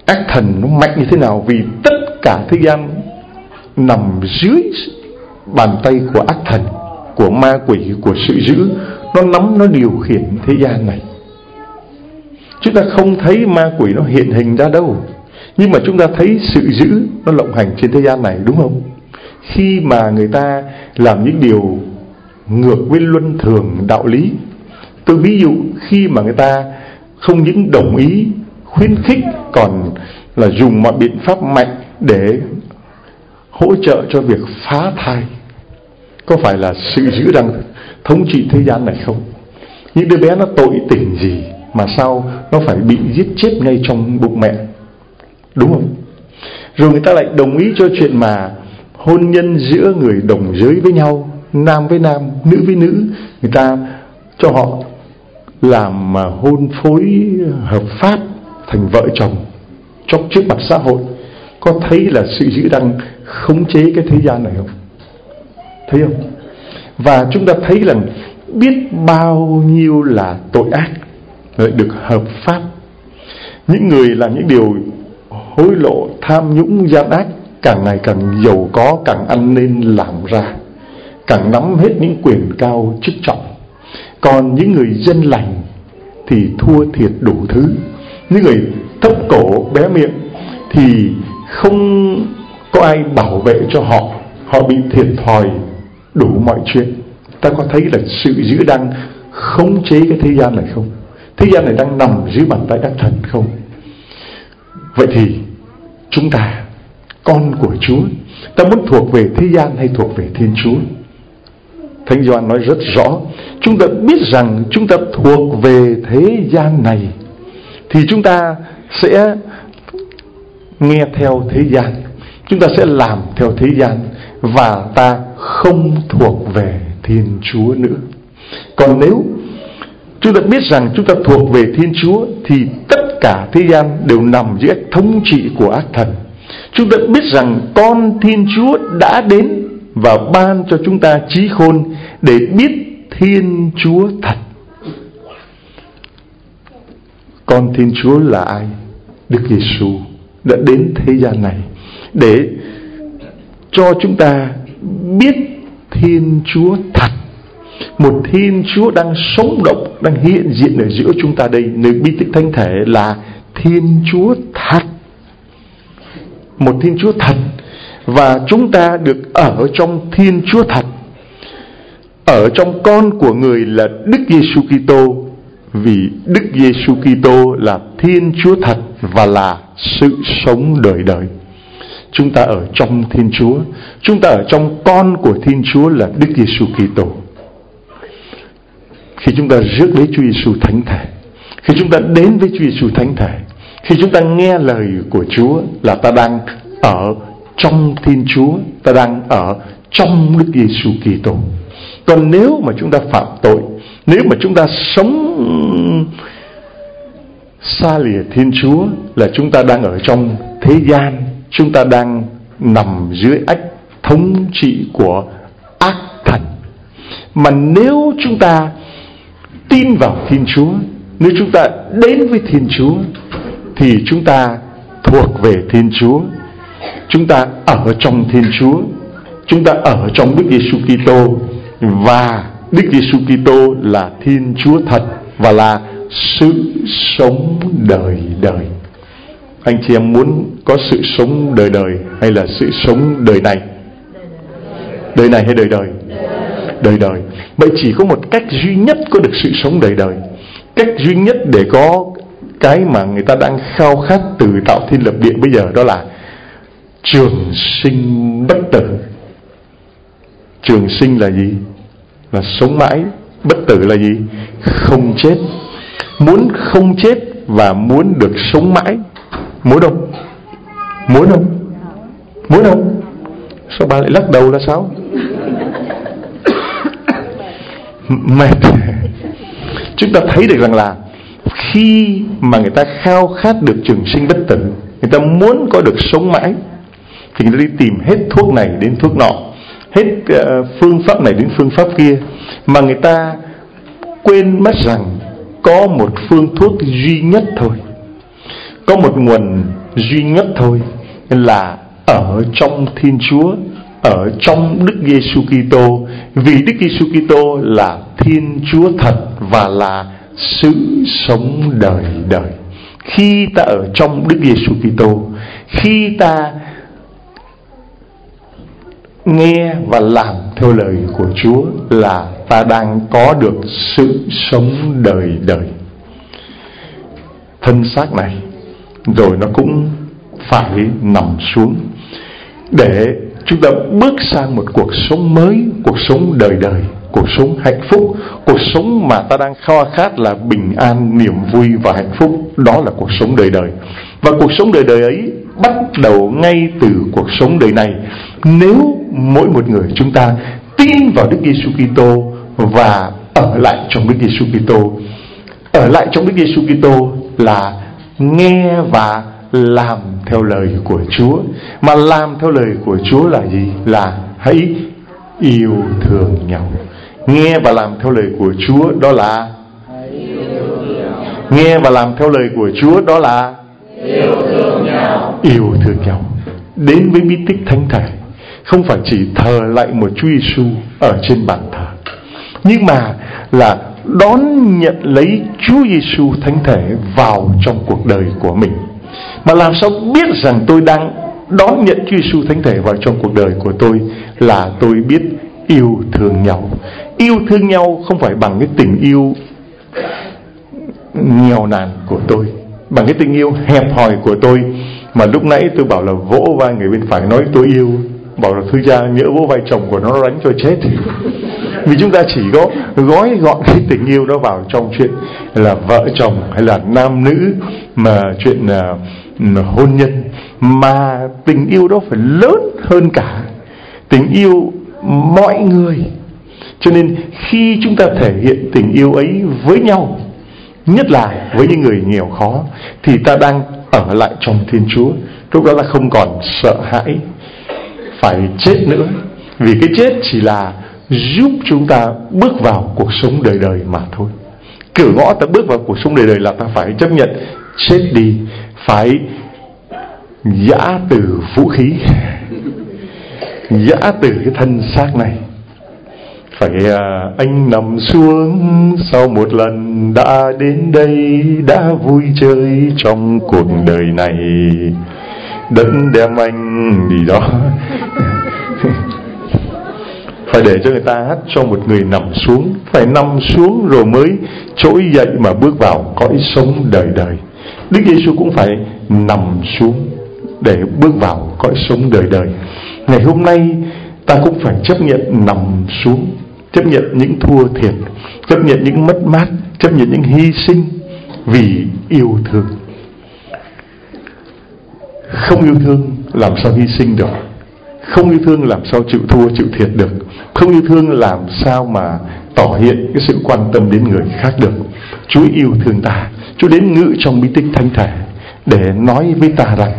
ác thần nó mạnh như thế nào, vì tất cả thế gian nằm dưới bàn tay của ác thần, của ma quỷ, của sự dữ. Nó nắm, nó điều khiển thế gian này. Chúng ta không thấy ma quỷ nó hiện hình ra đâu, nhưng mà chúng ta thấy sự dữ nó lộng hành trên thế gian này, đúng không? Khi mà người ta làm những điều ngược với luân thường đạo lý. Tôi ví dụ, khi mà người ta không những đồng ý, khuyến khích, còn là dùng mọi biện pháp mạnh để hỗ trợ cho việc phá thai, có phải là sự dữ đang thống trị thế gian này không? Những đứa bé nó tội tình gì mà sao nó phải bị giết chết ngay trong bụng mẹ, đúng không? Rồi người ta lại đồng ý cho chuyện mà hôn nhân giữa người đồng giới với nhau, nam với nam, nữ với nữ. Người ta cho họ làm mà hôn phối hợp pháp thành vợ chồng trong trước mặt xã hội. Có thấy là sự dữ đang khống chế cái thế gian này không? Thấy không? Và chúng ta thấy là biết bao nhiêu là tội ác lại được hợp pháp. Những người làm những điều hối lộ, tham nhũng, gian ác càng ngày càng giàu có, càng ăn nên làm ra, càng nắm hết những quyền cao chức trọng. Còn những người dân lành thì thua thiệt đủ thứ. Những người thấp cổ bé miệng thì không có ai bảo vệ cho họ, họ bị thiệt thòi đủ mọi chuyện. Ta có thấy là sự dữ đang khống chế cái thế gian này không? Thế gian này đang nằm dưới bàn tay ác thần không? Vậy thì chúng ta, con của Chúa, ta muốn thuộc về thế gian hay thuộc về Thiên Chúa? Thánh Gioan nói rất rõ, chúng ta biết rằng chúng ta thuộc về thế gian này thì chúng ta sẽ nghe theo thế gian, chúng ta sẽ làm theo thế gian, và ta không thuộc về Thiên Chúa nữa. Còn nếu chúng ta biết rằng chúng ta thuộc về Thiên Chúa thì tất cả thế gian đều nằm dưới thống trị của ác thần. Chúng ta biết rằng con Thiên Chúa đã đến và ban cho chúng ta trí khôn để biết Thiên Chúa thật. Con Thiên Chúa là ai? Đức Giêsu đã đến thế gian này để cho chúng ta biết Thiên Chúa thật. Một Thiên Chúa đang sống động, đang hiện diện ở giữa chúng ta đây. Nơi bí tích thánh thể là Thiên Chúa thật. Một Thiên Chúa thật. Và chúng ta được ở trong Thiên Chúa thật, ở trong con của người là Đức Giêsu Kitô. Vì Đức Giêsu Kitô là Thiên Chúa thật và là sự sống đời đời. Chúng ta ở trong Thiên Chúa, chúng ta ở trong con của Thiên Chúa là Đức Giêsu Kitô. Khi chúng ta rước lấy Chúa Giêsu thánh thể, khi chúng ta đến với Chúa Giêsu thánh thể, khi chúng ta nghe lời của Chúa, là ta đang ở trong Thiên Chúa, ta đang ở trong Đức Giêsu Kitô. Còn nếu mà chúng ta phạm tội, nếu mà chúng ta sống xa lìa Thiên Chúa, là chúng ta đang ở trong thế gian, chúng ta đang nằm dưới ách thống trị của ác thần. Mà nếu chúng ta tin vào Thiên Chúa, nếu chúng ta đến với Thiên Chúa, thì chúng ta thuộc về Thiên Chúa, chúng ta ở trong Thiên Chúa, chúng ta ở trong Đức Giêsu Kitô, và Đức Giêsu Kitô là Thiên Chúa thật và là sự sống đời đời. Anh chị em muốn có sự sống đời đời hay là sự sống đời này? Đời này hay đời đời? Đời đời. Vậy chỉ có một cách duy nhất có được sự sống đời đời. Cách duy nhất để có cái mà người ta đang khao khát từ tạo thiên lập địa bây giờ, đó là trường sinh bất tử. Trường sinh là gì? Là sống mãi. Bất tử là gì? Không chết. Muốn không chết và muốn được sống mãi. Muốn không? Muốn không? Muốn không? Sao bà lại lắc đầu là sao? Mệt. Chúng ta thấy được rằng là khi mà người ta khao khát được trường sinh bất tử, người ta muốn có được sống mãi, thì người ta đi tìm hết thuốc này đến thuốc nọ, hết uh, phương pháp này đến phương pháp kia, mà người ta quên mất rằng có một phương thuốc duy nhất thôi, có một nguồn duy nhất thôi, là ở trong Thiên Chúa, ở trong Đức Giêsu Kitô, vì Đức Giêsu Kitô là Thiên Chúa thật và là sự sống đời đời. Khi ta ở trong Đức Giêsu Kitô, khi ta nghe và làm theo lời của Chúa, là ta đang có được sự sống đời đời. Thân xác này rồi nó cũng phải nằm xuống để chúng ta bước sang một cuộc sống mới, cuộc sống đời đời, cuộc sống hạnh phúc, cuộc sống mà ta đang khao khát là bình an, niềm vui và hạnh phúc. Đó là cuộc sống đời đời. Và cuộc sống đời đời ấy bắt đầu ngay từ cuộc sống đời này, nếu mỗi một người chúng ta tin vào Đức Giêsu Kitô và ở lại trong Đức Giêsu Kitô. Ở lại trong Đức Giêsu Kitô là nghe và làm theo lời của Chúa. Mà làm theo lời của Chúa là gì? Là hãy yêu thương nhau. Nghe và làm theo lời của Chúa đó là Nghe và làm theo lời của Chúa đó là yêu thương nhau. Yêu thương nhau. Đến với bí tích thánh thể không phải chỉ thờ lại một Chúa Giêsu ở trên bàn thờ, nhưng mà là đón nhận lấy Chúa Giêsu thánh thể vào trong cuộc đời của mình. Mà làm sao biết rằng tôi đang đón nhận Chúa Giêsu thánh thể vào trong cuộc đời của tôi? Là tôi biết yêu thương nhau. Yêu thương nhau không phải bằng cái tình yêu nghèo nàn của tôi, bằng cái tình yêu hẹp hòi của tôi. Mà lúc nãy tôi bảo là vỗ vai người bên phải nói tôi yêu, bảo là thư gia nhỡ vỗ vai chồng của nó đánh cho chết. Vì chúng ta chỉ có gói gọn cái tình yêu đó vào trong chuyện là vợ chồng hay là nam nữ, mà chuyện uh, hôn nhân. Mà tình yêu đó phải lớn hơn cả tình yêu mọi người. Cho nên khi chúng ta thể hiện tình yêu ấy với nhau, nhất là với những người nghèo khó, thì ta đang ở lại trong Thiên Chúa. Lúc đó là không còn sợ hãi phải chết nữa, vì cái chết chỉ là giúp chúng ta bước vào cuộc sống đời đời mà thôi. Cửa ngõ ta bước vào cuộc sống đời đời là ta phải chấp nhận chết đi, phải giã từ vũ khí, giã từ cái thân xác này. Phải à, anh nằm xuống sau một lần đã đến đây, đã vui chơi trong cuộc đời này, đất đem anh đi đó. Phải để cho người ta hát cho một người nằm xuống, phải nằm xuống rồi mới trỗi dậy mà bước vào cõi sống đời đời. Đức Giêsu cũng phải nằm xuống để bước vào cõi sống đời đời. Ngày hôm nay ta cũng phải chấp nhận nằm xuống, chấp nhận những thua thiệt, chấp nhận những mất mát, chấp nhận những hy sinh vì yêu thương. Không yêu thương làm sao hy sinh được? Không yêu thương làm sao chịu thua, chịu thiệt được? Không yêu thương làm sao mà tỏ hiện cái sự quan tâm đến người khác được? Chúa yêu thương ta. Chúa đến ngự trong bí tích thánh thể để nói với ta rằng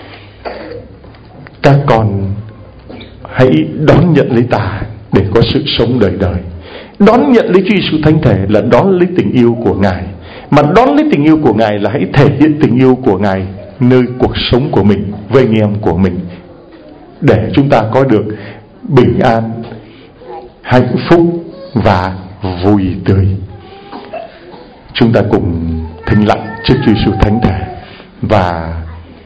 các con hãy đón nhận lấy ta để có sự sống đời đời. Đón nhận lấy Chúa Giêsu thánh thể là đón lấy tình yêu của Ngài. Mà đón lấy tình yêu của Ngài là hãy thể hiện tình yêu của Ngài nơi cuộc sống của mình, với anh em của mình, để chúng ta có được bình an, hạnh phúc và vui tươi. Chúng ta cùng thinh lặng trước Chúa Giêsu thánh thể và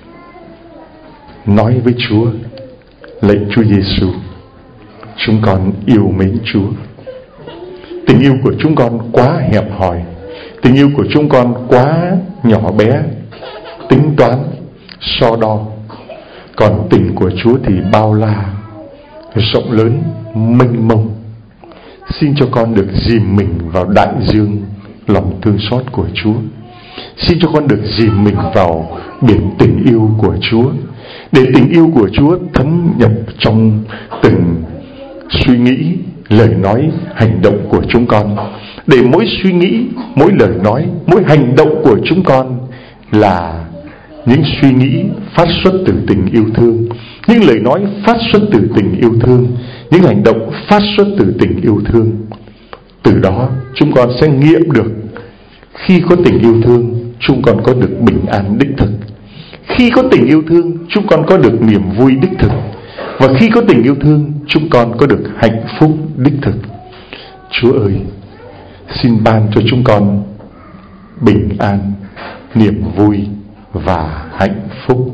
nói với Chúa: lạy Chúa Giêsu, chúng con yêu mến Chúa. Tình yêu của chúng con quá hẹp hòi, tình yêu của chúng con quá nhỏ bé, tính toán, so đo. Còn tình của Chúa thì bao la, rộng lớn, mênh mông. Xin cho con được dìm mình vào đại dương lòng thương xót của Chúa. Xin cho con được dìm mình vào biển tình yêu của Chúa, để tình yêu của Chúa thấm nhập trong từng suy nghĩ, lời nói, hành động của chúng con. Để mỗi suy nghĩ, mỗi lời nói, mỗi hành động của chúng con là những suy nghĩ phát xuất từ tình yêu thương, những lời nói phát xuất từ tình yêu thương, những hành động phát xuất từ tình yêu thương. Từ đó chúng con sẽ nghiệm được, khi có tình yêu thương chúng con có được bình an đích thực. Khi có tình yêu thương, chúng con có được niềm vui đích thực. Và khi có tình yêu thương, chúng con có được hạnh phúc đích thực. Chúa ơi, xin ban cho chúng con bình an, niềm vui và hạnh phúc.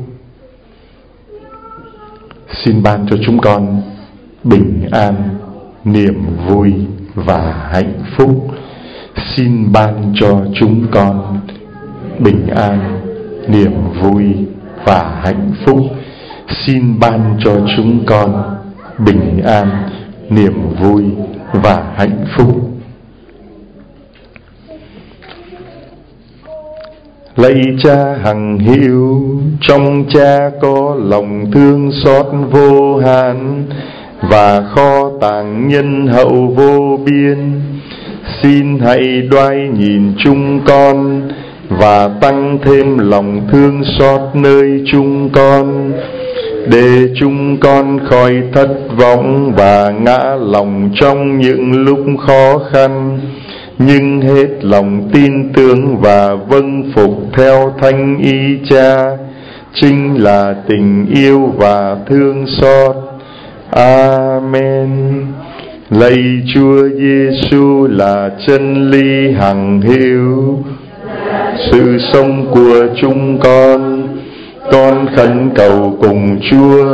Xin ban cho chúng con bình an, niềm vui và hạnh phúc. Xin ban cho chúng con bình an, niềm vui và hạnh phúc. Xin ban cho chúng con bình an, niềm vui và hạnh phúc. Lạy Cha hằng hiếu, trong Cha có lòng thương xót vô hạn và kho tàng nhân hậu vô biên. Xin hãy đoái nhìn chúng con và tăng thêm lòng thương xót nơi chúng con, để chúng con khỏi thất vọng và ngã lòng trong những lúc khó khăn, nhưng hết lòng tin tưởng và vâng phục theo thánh ý Cha, chính là tình yêu và thương xót. Amen. Lạy Chúa Giêsu là chân lý hằng hiếu, sự sống của chúng con, con khẩn cầu cùng Chúa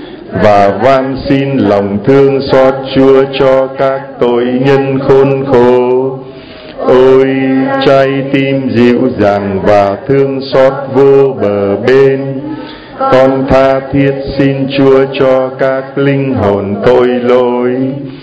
và van xin lòng thương xót Chúa cho các tội nhân khốn khổ. Ôi trái tim dịu dàng và thương xót vô bờ bến, con tha thiết xin Chúa cho các linh hồn tội lỗi.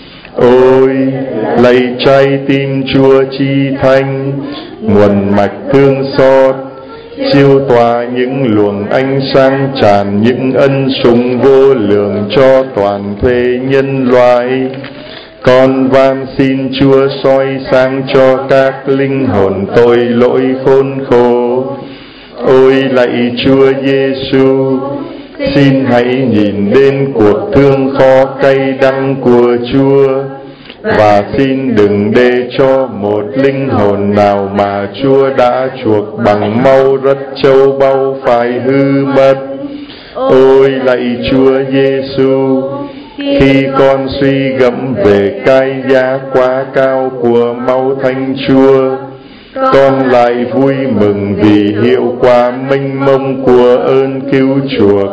Ôi lạy trái tim Chúa chi thánh, nguồn mạch thương xót, chiếu tỏa những luồng ánh sáng tràn những ân sủng vô lượng cho toàn thể nhân loại. Con van xin Chúa soi sáng cho các linh hồn tội lỗi khốn khổ. Ôi lạy Chúa Giêsu, xin hãy nhìn đến cuộc thương khó cay đắng của Chúa, và xin đừng để cho một linh hồn nào mà Chúa đã chuộc bằng máu rất châu báu phải hư mất. Ôi lạy Chúa Giêsu, khi con suy gẫm về cái giá quá cao của máu Thánh Chúa, con lại vui mừng vì hiệu quả mênh mông của ơn cứu chuộc.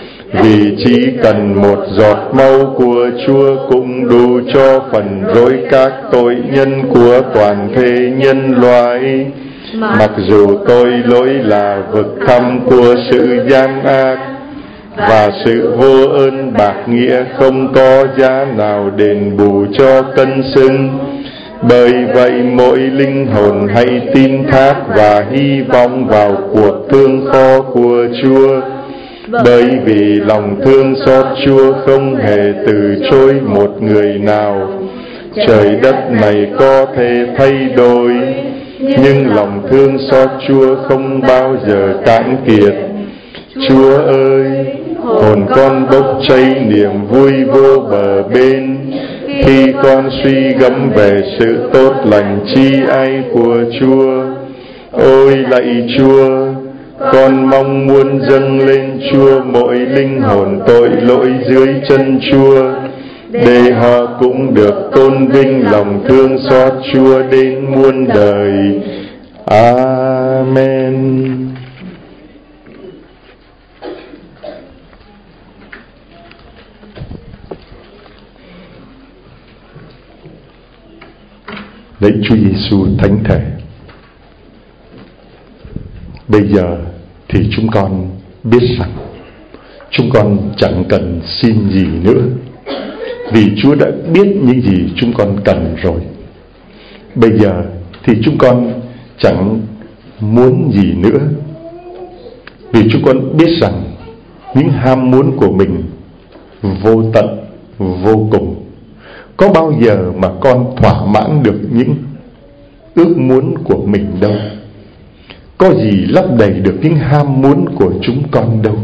Vì chỉ cần một giọt máu của Chúa cũng đủ cho phần rỗi các tội nhân của toàn thể nhân loại. Mặc dù tội lỗi là vực thẳm của sự gian ác, và sự vô ơn bạc nghĩa không có giá nào đền bù cho cân xứng. Bởi vậy mỗi linh hồn hãy tin thác và hy vọng vào cuộc thương khó của Chúa. Bởi vì lòng thương xót Chúa không hề từ chối một người nào. Trời đất này có thể thay đổi, nhưng lòng thương xót Chúa không bao giờ cạn kiệt. Chúa ơi, hồn con bốc cháy niềm vui vô bờ bến khi con suy gẫm về sự tốt lành chi ái của Chúa. Ôi lạy Chúa, con mong muốn dâng lên Chúa mỗi linh hồn tội lỗi dưới chân Chúa, để họ cũng được tôn vinh lòng thương xót Chúa đến muôn đời. Amen. Lạy Chúa Giêsu thánh thể, bây giờ thì chúng con biết rằng chúng con chẳng cần xin gì nữa, vì Chúa đã biết những gì chúng con cần rồi. Bây giờ thì chúng con chẳng muốn gì nữa, vì chúng con biết rằng những ham muốn của mình vô tận, vô cùng. Có bao giờ mà con thỏa mãn được những ước muốn của mình đâu. Có gì lấp đầy được những ham muốn của chúng con đâu.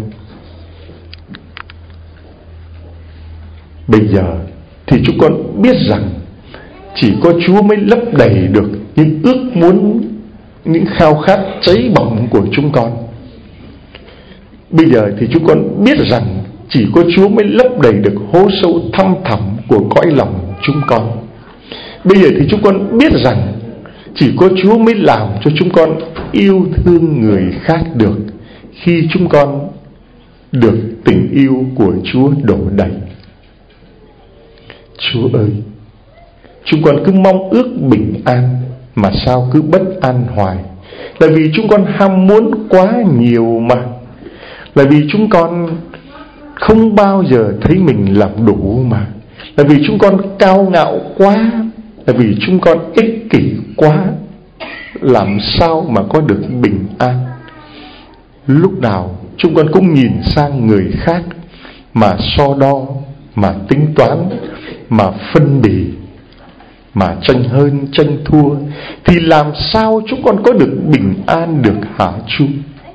Bây giờ thì chúng con biết rằng chỉ có Chúa mới lấp đầy được những ước muốn, những khao khát cháy bỏng của chúng con. Bây giờ thì chúng con biết rằng chỉ có Chúa mới lấp đầy được hố sâu thăm thẳm của cõi lòng chúng con. Bây giờ thì chúng con biết rằng chỉ có Chúa mới làm cho chúng con yêu thương người khác được, khi chúng con được tình yêu của Chúa đổ đầy. Chúa ơi, chúng con cứ mong ước bình an mà sao cứ bất an hoài? Là vì chúng con ham muốn quá nhiều mà. Là vì chúng con không bao giờ thấy mình làm đủ mà. Là vì chúng con cao ngạo quá. Là vì chúng con ích kỷ quá. Làm sao mà có được bình an? Lúc nào chúng con cũng nhìn sang người khác mà so đo, mà tính toán, mà phân bì, mà tranh hơn tranh thua, thì làm sao chúng con có được bình an được hả Chúa?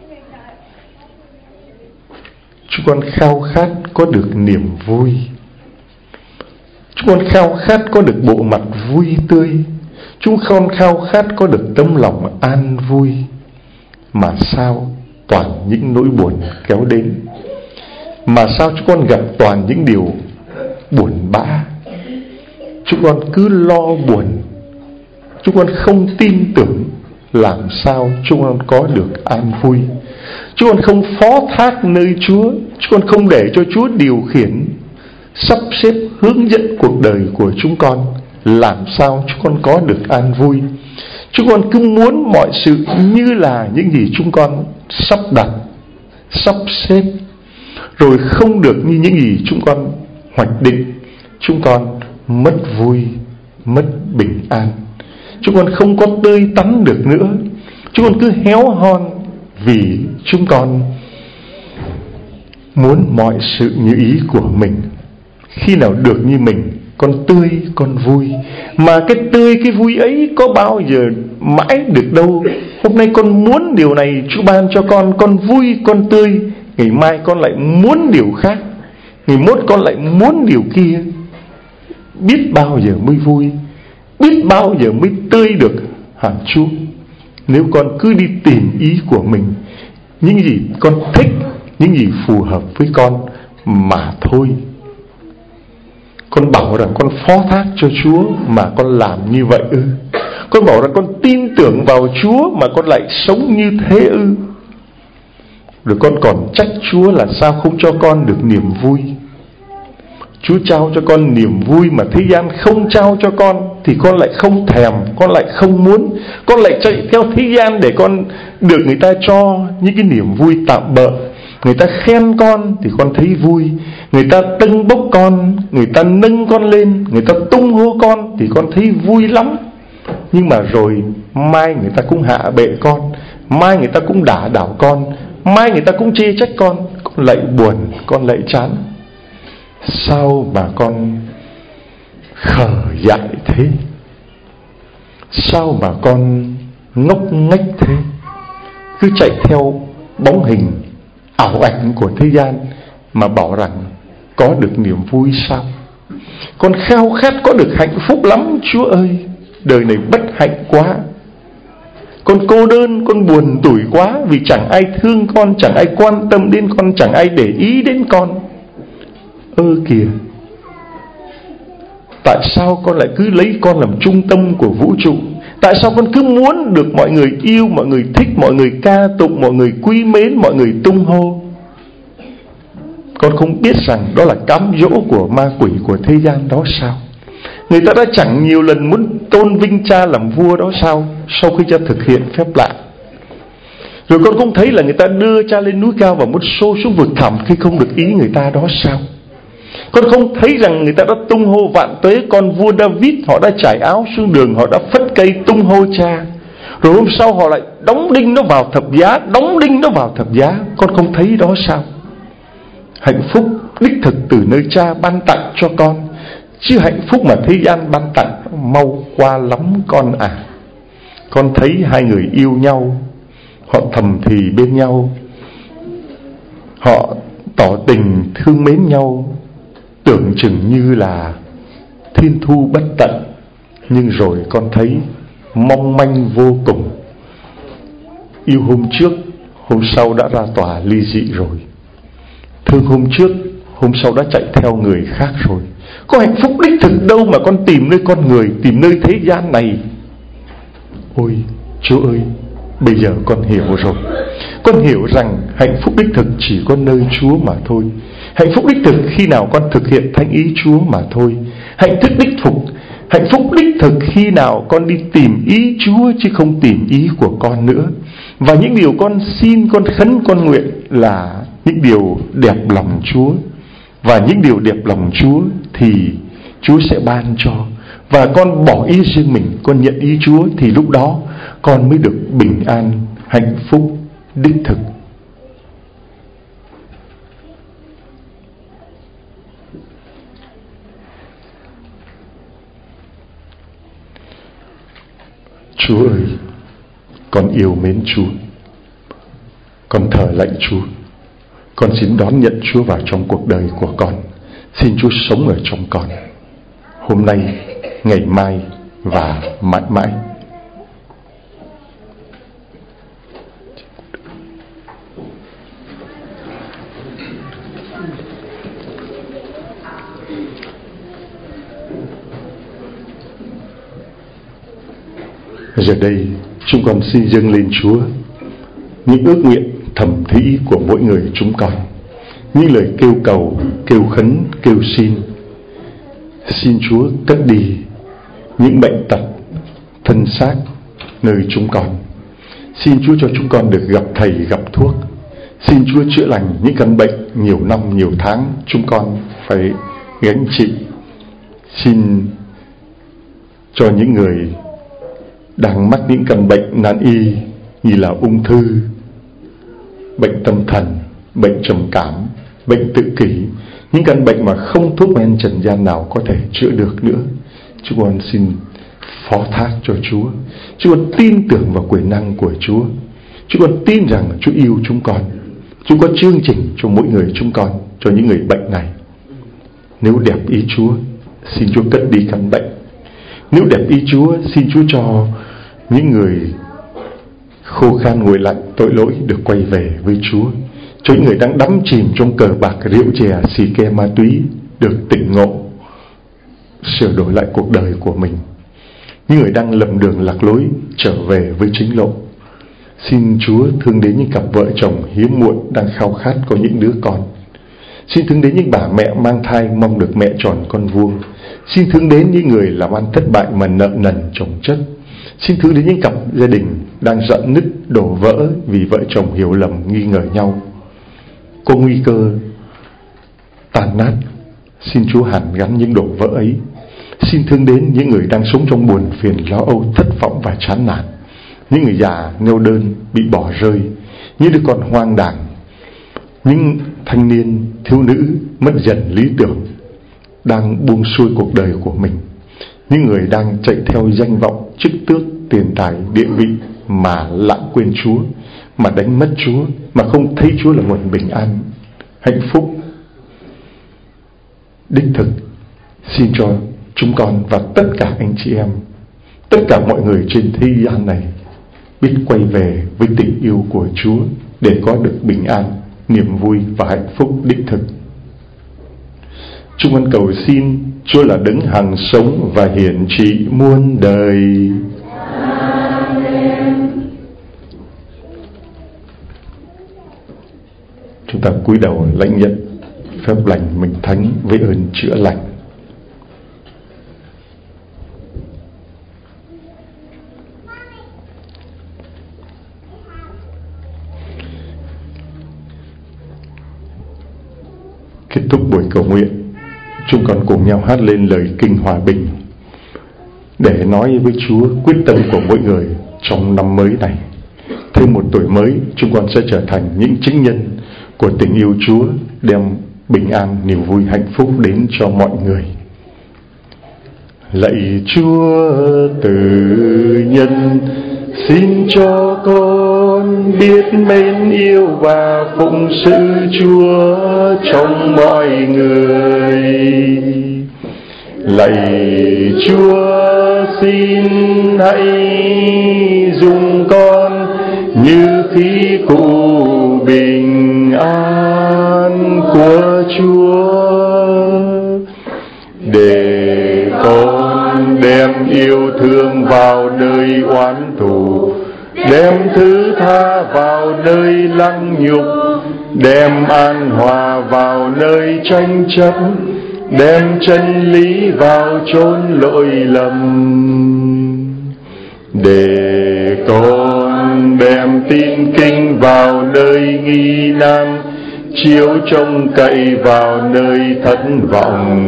Chúng con khao khát có được niềm vui. Chúng con khao khát có được bộ mặt vui tươi. Chúng con khao khát có được tấm lòng an vui. Mà sao toàn những nỗi buồn kéo đến? Mà sao chúng con gặp toàn những điều buồn bã? Chúng con cứ lo buồn, chúng con không tin tưởng, làm sao chúng con có được an vui? Chúng con không phó thác nơi Chúa, chúng con không để cho Chúa điều khiển, sắp xếp hướng dẫn cuộc đời của chúng con, làm sao chúng con có được an vui? Chúng con cứ muốn mọi sự như là những gì chúng con sắp đặt, sắp xếp, rồi không được như những gì chúng con hoạch định. Chúng con mất vui, mất bình an. Chúng con không có tươi tắn được nữa. Chúng con cứ héo hon vì chúng con muốn mọi sự như ý của mình. Khi nào được như mình, con tươi, con vui. Mà cái tươi, cái vui ấy có bao giờ mãi được đâu. Hôm nay con muốn điều này, Chúa ban cho con, con vui, con tươi. Ngày mai con lại muốn điều khác, ngày mốt con lại muốn điều kia. Biết bao giờ mới vui, biết bao giờ mới tươi được hả Chúa? Nếu con cứ đi tìm ý của mình, những gì con thích, những gì phù hợp với con mà thôi. Con bảo rằng con phó thác cho Chúa mà con làm như vậy ư? Con bảo rằng con tin tưởng vào Chúa mà con lại sống như thế ư? Rồi con còn trách Chúa là sao không cho con được niềm vui. Chúa trao cho con niềm vui mà thế gian không trao cho con, thì con lại không thèm, con lại không muốn. Con lại chạy theo thế gian để con được người ta cho những cái niềm vui tạm bợ. Người ta khen con thì con thấy vui, người ta tâng bốc con, người ta nâng con lên, người ta tung hô con thì con thấy vui lắm. Nhưng mà rồi mai người ta cũng hạ bệ con, mai người ta cũng đả đảo con, mai người ta cũng chê trách con, con lại buồn, con lại chán. Sao mà con khờ dại thế? Sao mà con ngốc nghếch thế? Cứ chạy theo bóng hình ảo ảnh của thế gian mà bảo rằng có được niềm vui sao? Con khao khát có được hạnh phúc lắm Chúa ơi. Đời này bất hạnh quá. Con cô đơn, con buồn tủi quá, vì chẳng ai thương con, chẳng ai quan tâm đến con, chẳng ai để ý đến con. Ơ kìa, tại sao con lại cứ lấy con làm trung tâm của vũ trụ? Tại sao con cứ muốn được mọi người yêu, mọi người thích, mọi người ca tụng, mọi người quý mến, mọi người tung hô? Con không biết rằng đó là cám dỗ của ma quỷ của thế gian đó sao? Người ta đã chẳng nhiều lần muốn tôn vinh cha làm vua đó sao? Sau khi cha thực hiện phép lạ. Rồi con cũng thấy là người ta đưa cha lên núi cao và muốn xô xuống vực thẳm khi không được ý người ta đó sao? Con không thấy rằng người ta đã tung hô vạn tuế con vua David, họ đã trải áo xuống đường, họ đã phất cây tung hô cha. Rồi hôm sau họ lại đóng đinh nó vào thập giá, đóng đinh nó vào thập giá. Con không thấy đó sao? Hạnh phúc đích thực từ nơi cha ban tặng cho con, chứ hạnh phúc mà thế gian ban tặng mau qua lắm con à. Con thấy hai người yêu nhau, họ thầm thì bên nhau, họ tỏ tình thương mến nhau, tưởng chừng như là thiên thu bất tận. Nhưng rồi con thấy mong manh vô cùng. Yêu hôm trước, hôm sau đã ra tòa ly dị rồi. Thương hôm trước, hôm sau đã chạy theo người khác rồi. Có hạnh phúc đích thực đâu mà con tìm nơi con người, tìm nơi thế gian này. Ôi Chúa ơi, bây giờ con hiểu rồi. Con hiểu rằng hạnh phúc đích thực chỉ có nơi Chúa mà thôi. Hạnh phúc đích thực khi nào con thực hiện thánh ý Chúa mà thôi. Hạnh phúc đích phục Hạnh phúc đích thực khi nào con đi tìm ý Chúa chứ không tìm ý của con nữa. Và những điều con xin, con khấn, con nguyện là những điều đẹp lòng Chúa. Và những điều đẹp lòng Chúa thì Chúa sẽ ban cho. Và con bỏ ý riêng mình, con nhận ý Chúa, thì lúc đó con mới được bình an, hạnh phúc đích thực. Chúa ơi, con yêu mến Chúa, con thờ lạy Chúa. Con xin đón nhận Chúa vào trong cuộc đời của con. Xin Chúa sống ở trong con, hôm nay, ngày mai và mãi mãi. Giờ đây chúng con xin dâng lên Chúa những ước nguyện thầm thí của mỗi người chúng con, những lời kêu cầu, kêu khấn, kêu xin. Xin Chúa cất đi những bệnh tật thân xác nơi chúng con. Xin Chúa cho chúng con được gặp thầy, gặp thuốc. Xin Chúa chữa lành những căn bệnh nhiều năm, nhiều tháng chúng con phải gánh chịu. Xin cho những người đang mắc những căn bệnh nan y như là ung thư, bệnh tâm thần, bệnh trầm cảm, bệnh tự kỷ, những căn bệnh mà không thuốc men trần gian nào có thể chữa được nữa, chúng con xin phó thác cho Chúa. Chúng con tin tưởng vào quyền năng của Chúa. Chúng con tin rằng Chúa yêu chúng con. Chúa có chương trình cho mỗi người chúng con, cho những người bệnh này. Nếu đẹp ý Chúa, xin Chúa cất đi căn bệnh. Nếu đẹp ý Chúa, xin Chúa cho những người khô khan nguội lạnh tội lỗi được quay về với Chúa. Cho những người đang đắm chìm trong cờ bạc, rượu chè, xì ke, ma túy được tỉnh ngộ, sửa đổi lại cuộc đời của mình. Những người đang lầm đường lạc lối trở về với chính lộ. Xin Chúa thương đến những cặp vợ chồng hiếm muộn đang khao khát có những đứa con. Xin thương đến những bà mẹ mang thai mong được mẹ tròn con vuông. Xin thương đến những người làm ăn thất bại mà nợ nần chồng chất. Xin thương đến những cặp gia đình đang rạn nứt đổ vỡ vì vợ chồng hiểu lầm nghi ngờ nhau, có nguy cơ tan nát. Xin Chúa hàn gắn những đổ vỡ ấy. Xin thương đến những người đang sống trong buồn phiền, lo âu, thất vọng và chán nản. Những người già neo đơn bị bỏ rơi, những đứa con hoang đàng, những thanh niên thiếu nữ mất dần lý tưởng, đang buông xuôi cuộc đời của mình. Những người đang chạy theo danh vọng, chức tước, tiền tài, địa vị mà lãng quên Chúa, mà đánh mất Chúa, mà không thấy Chúa là nguồn bình an, hạnh phúc đích thực. Xin cho chúng con và tất cả anh chị em, tất cả mọi người trên thế gian này biết quay về với tình yêu của Chúa để có được bình an, niềm vui và hạnh phúc đích thực. Chúng con cầu xin Chúa là đấng hằng sống và hiển trị muôn đời. Amen. Chúng ta cúi đầu lãnh nhận phép lành mình thánh với ơn chữa lành. Kết thúc buổi cầu nguyện, chúng con cùng nhau hát lên lời kinh hòa bình để nói với Chúa quyết tâm của mỗi người trong năm mới này. Thêm một tuổi mới, chúng con sẽ trở thành những chứng nhân của tình yêu Chúa, đem bình an, niềm vui, hạnh phúc đến cho mọi người. Lạy Chúa từ nhân, xin cho con biết mến yêu và phụng sự Chúa trong mọi người. Lạy Chúa, xin hãy dùng con như khí cụ bình an của Chúa, để con đem yêu thương vào nơi oán thù, đem thứ tha vào nơi lăng nhục, đem an hòa vào nơi tranh chấp, đem chân lý vào chốn lỗi lầm. Để con đem tin kinh vào nơi nghi nan, chiếu trông cậy vào nơi thất vọng.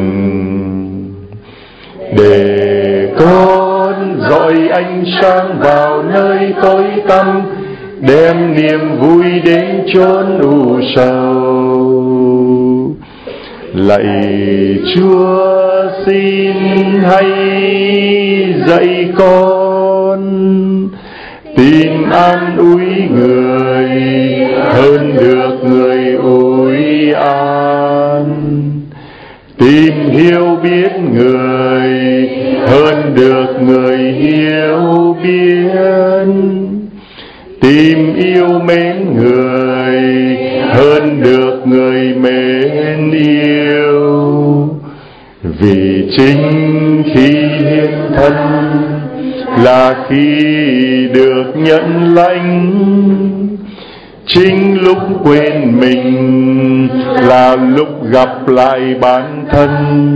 Để con dọi ánh sáng vào nơi tối tăm, đem niềm vui đến chốn u sầu. Lạy Chúa, xin hãy dạy con tìm an ủi người hơn được người ủi an, tìm hiểu biết người hơn được người hiểu biết, tìm yêu mến người hơn được người mến yêu. Vì chính khi hiến thân là khi được nhận lãnh, chính lúc quên mình là lúc gặp lại bản thân.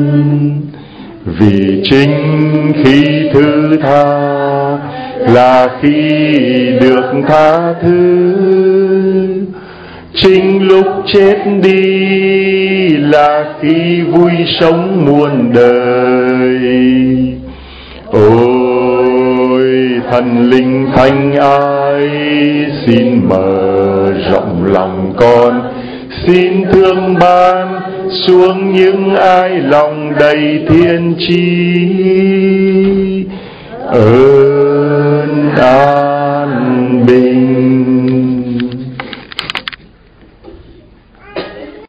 Vì chính khi thứ tha là khi được tha thứ, chính lúc chết đi là khi vui sống muôn đời. Ôi thần linh thánh ái, xin mở rộng lòng con, xin thương ban xuống những ai lòng đầy thiên chi. Ơi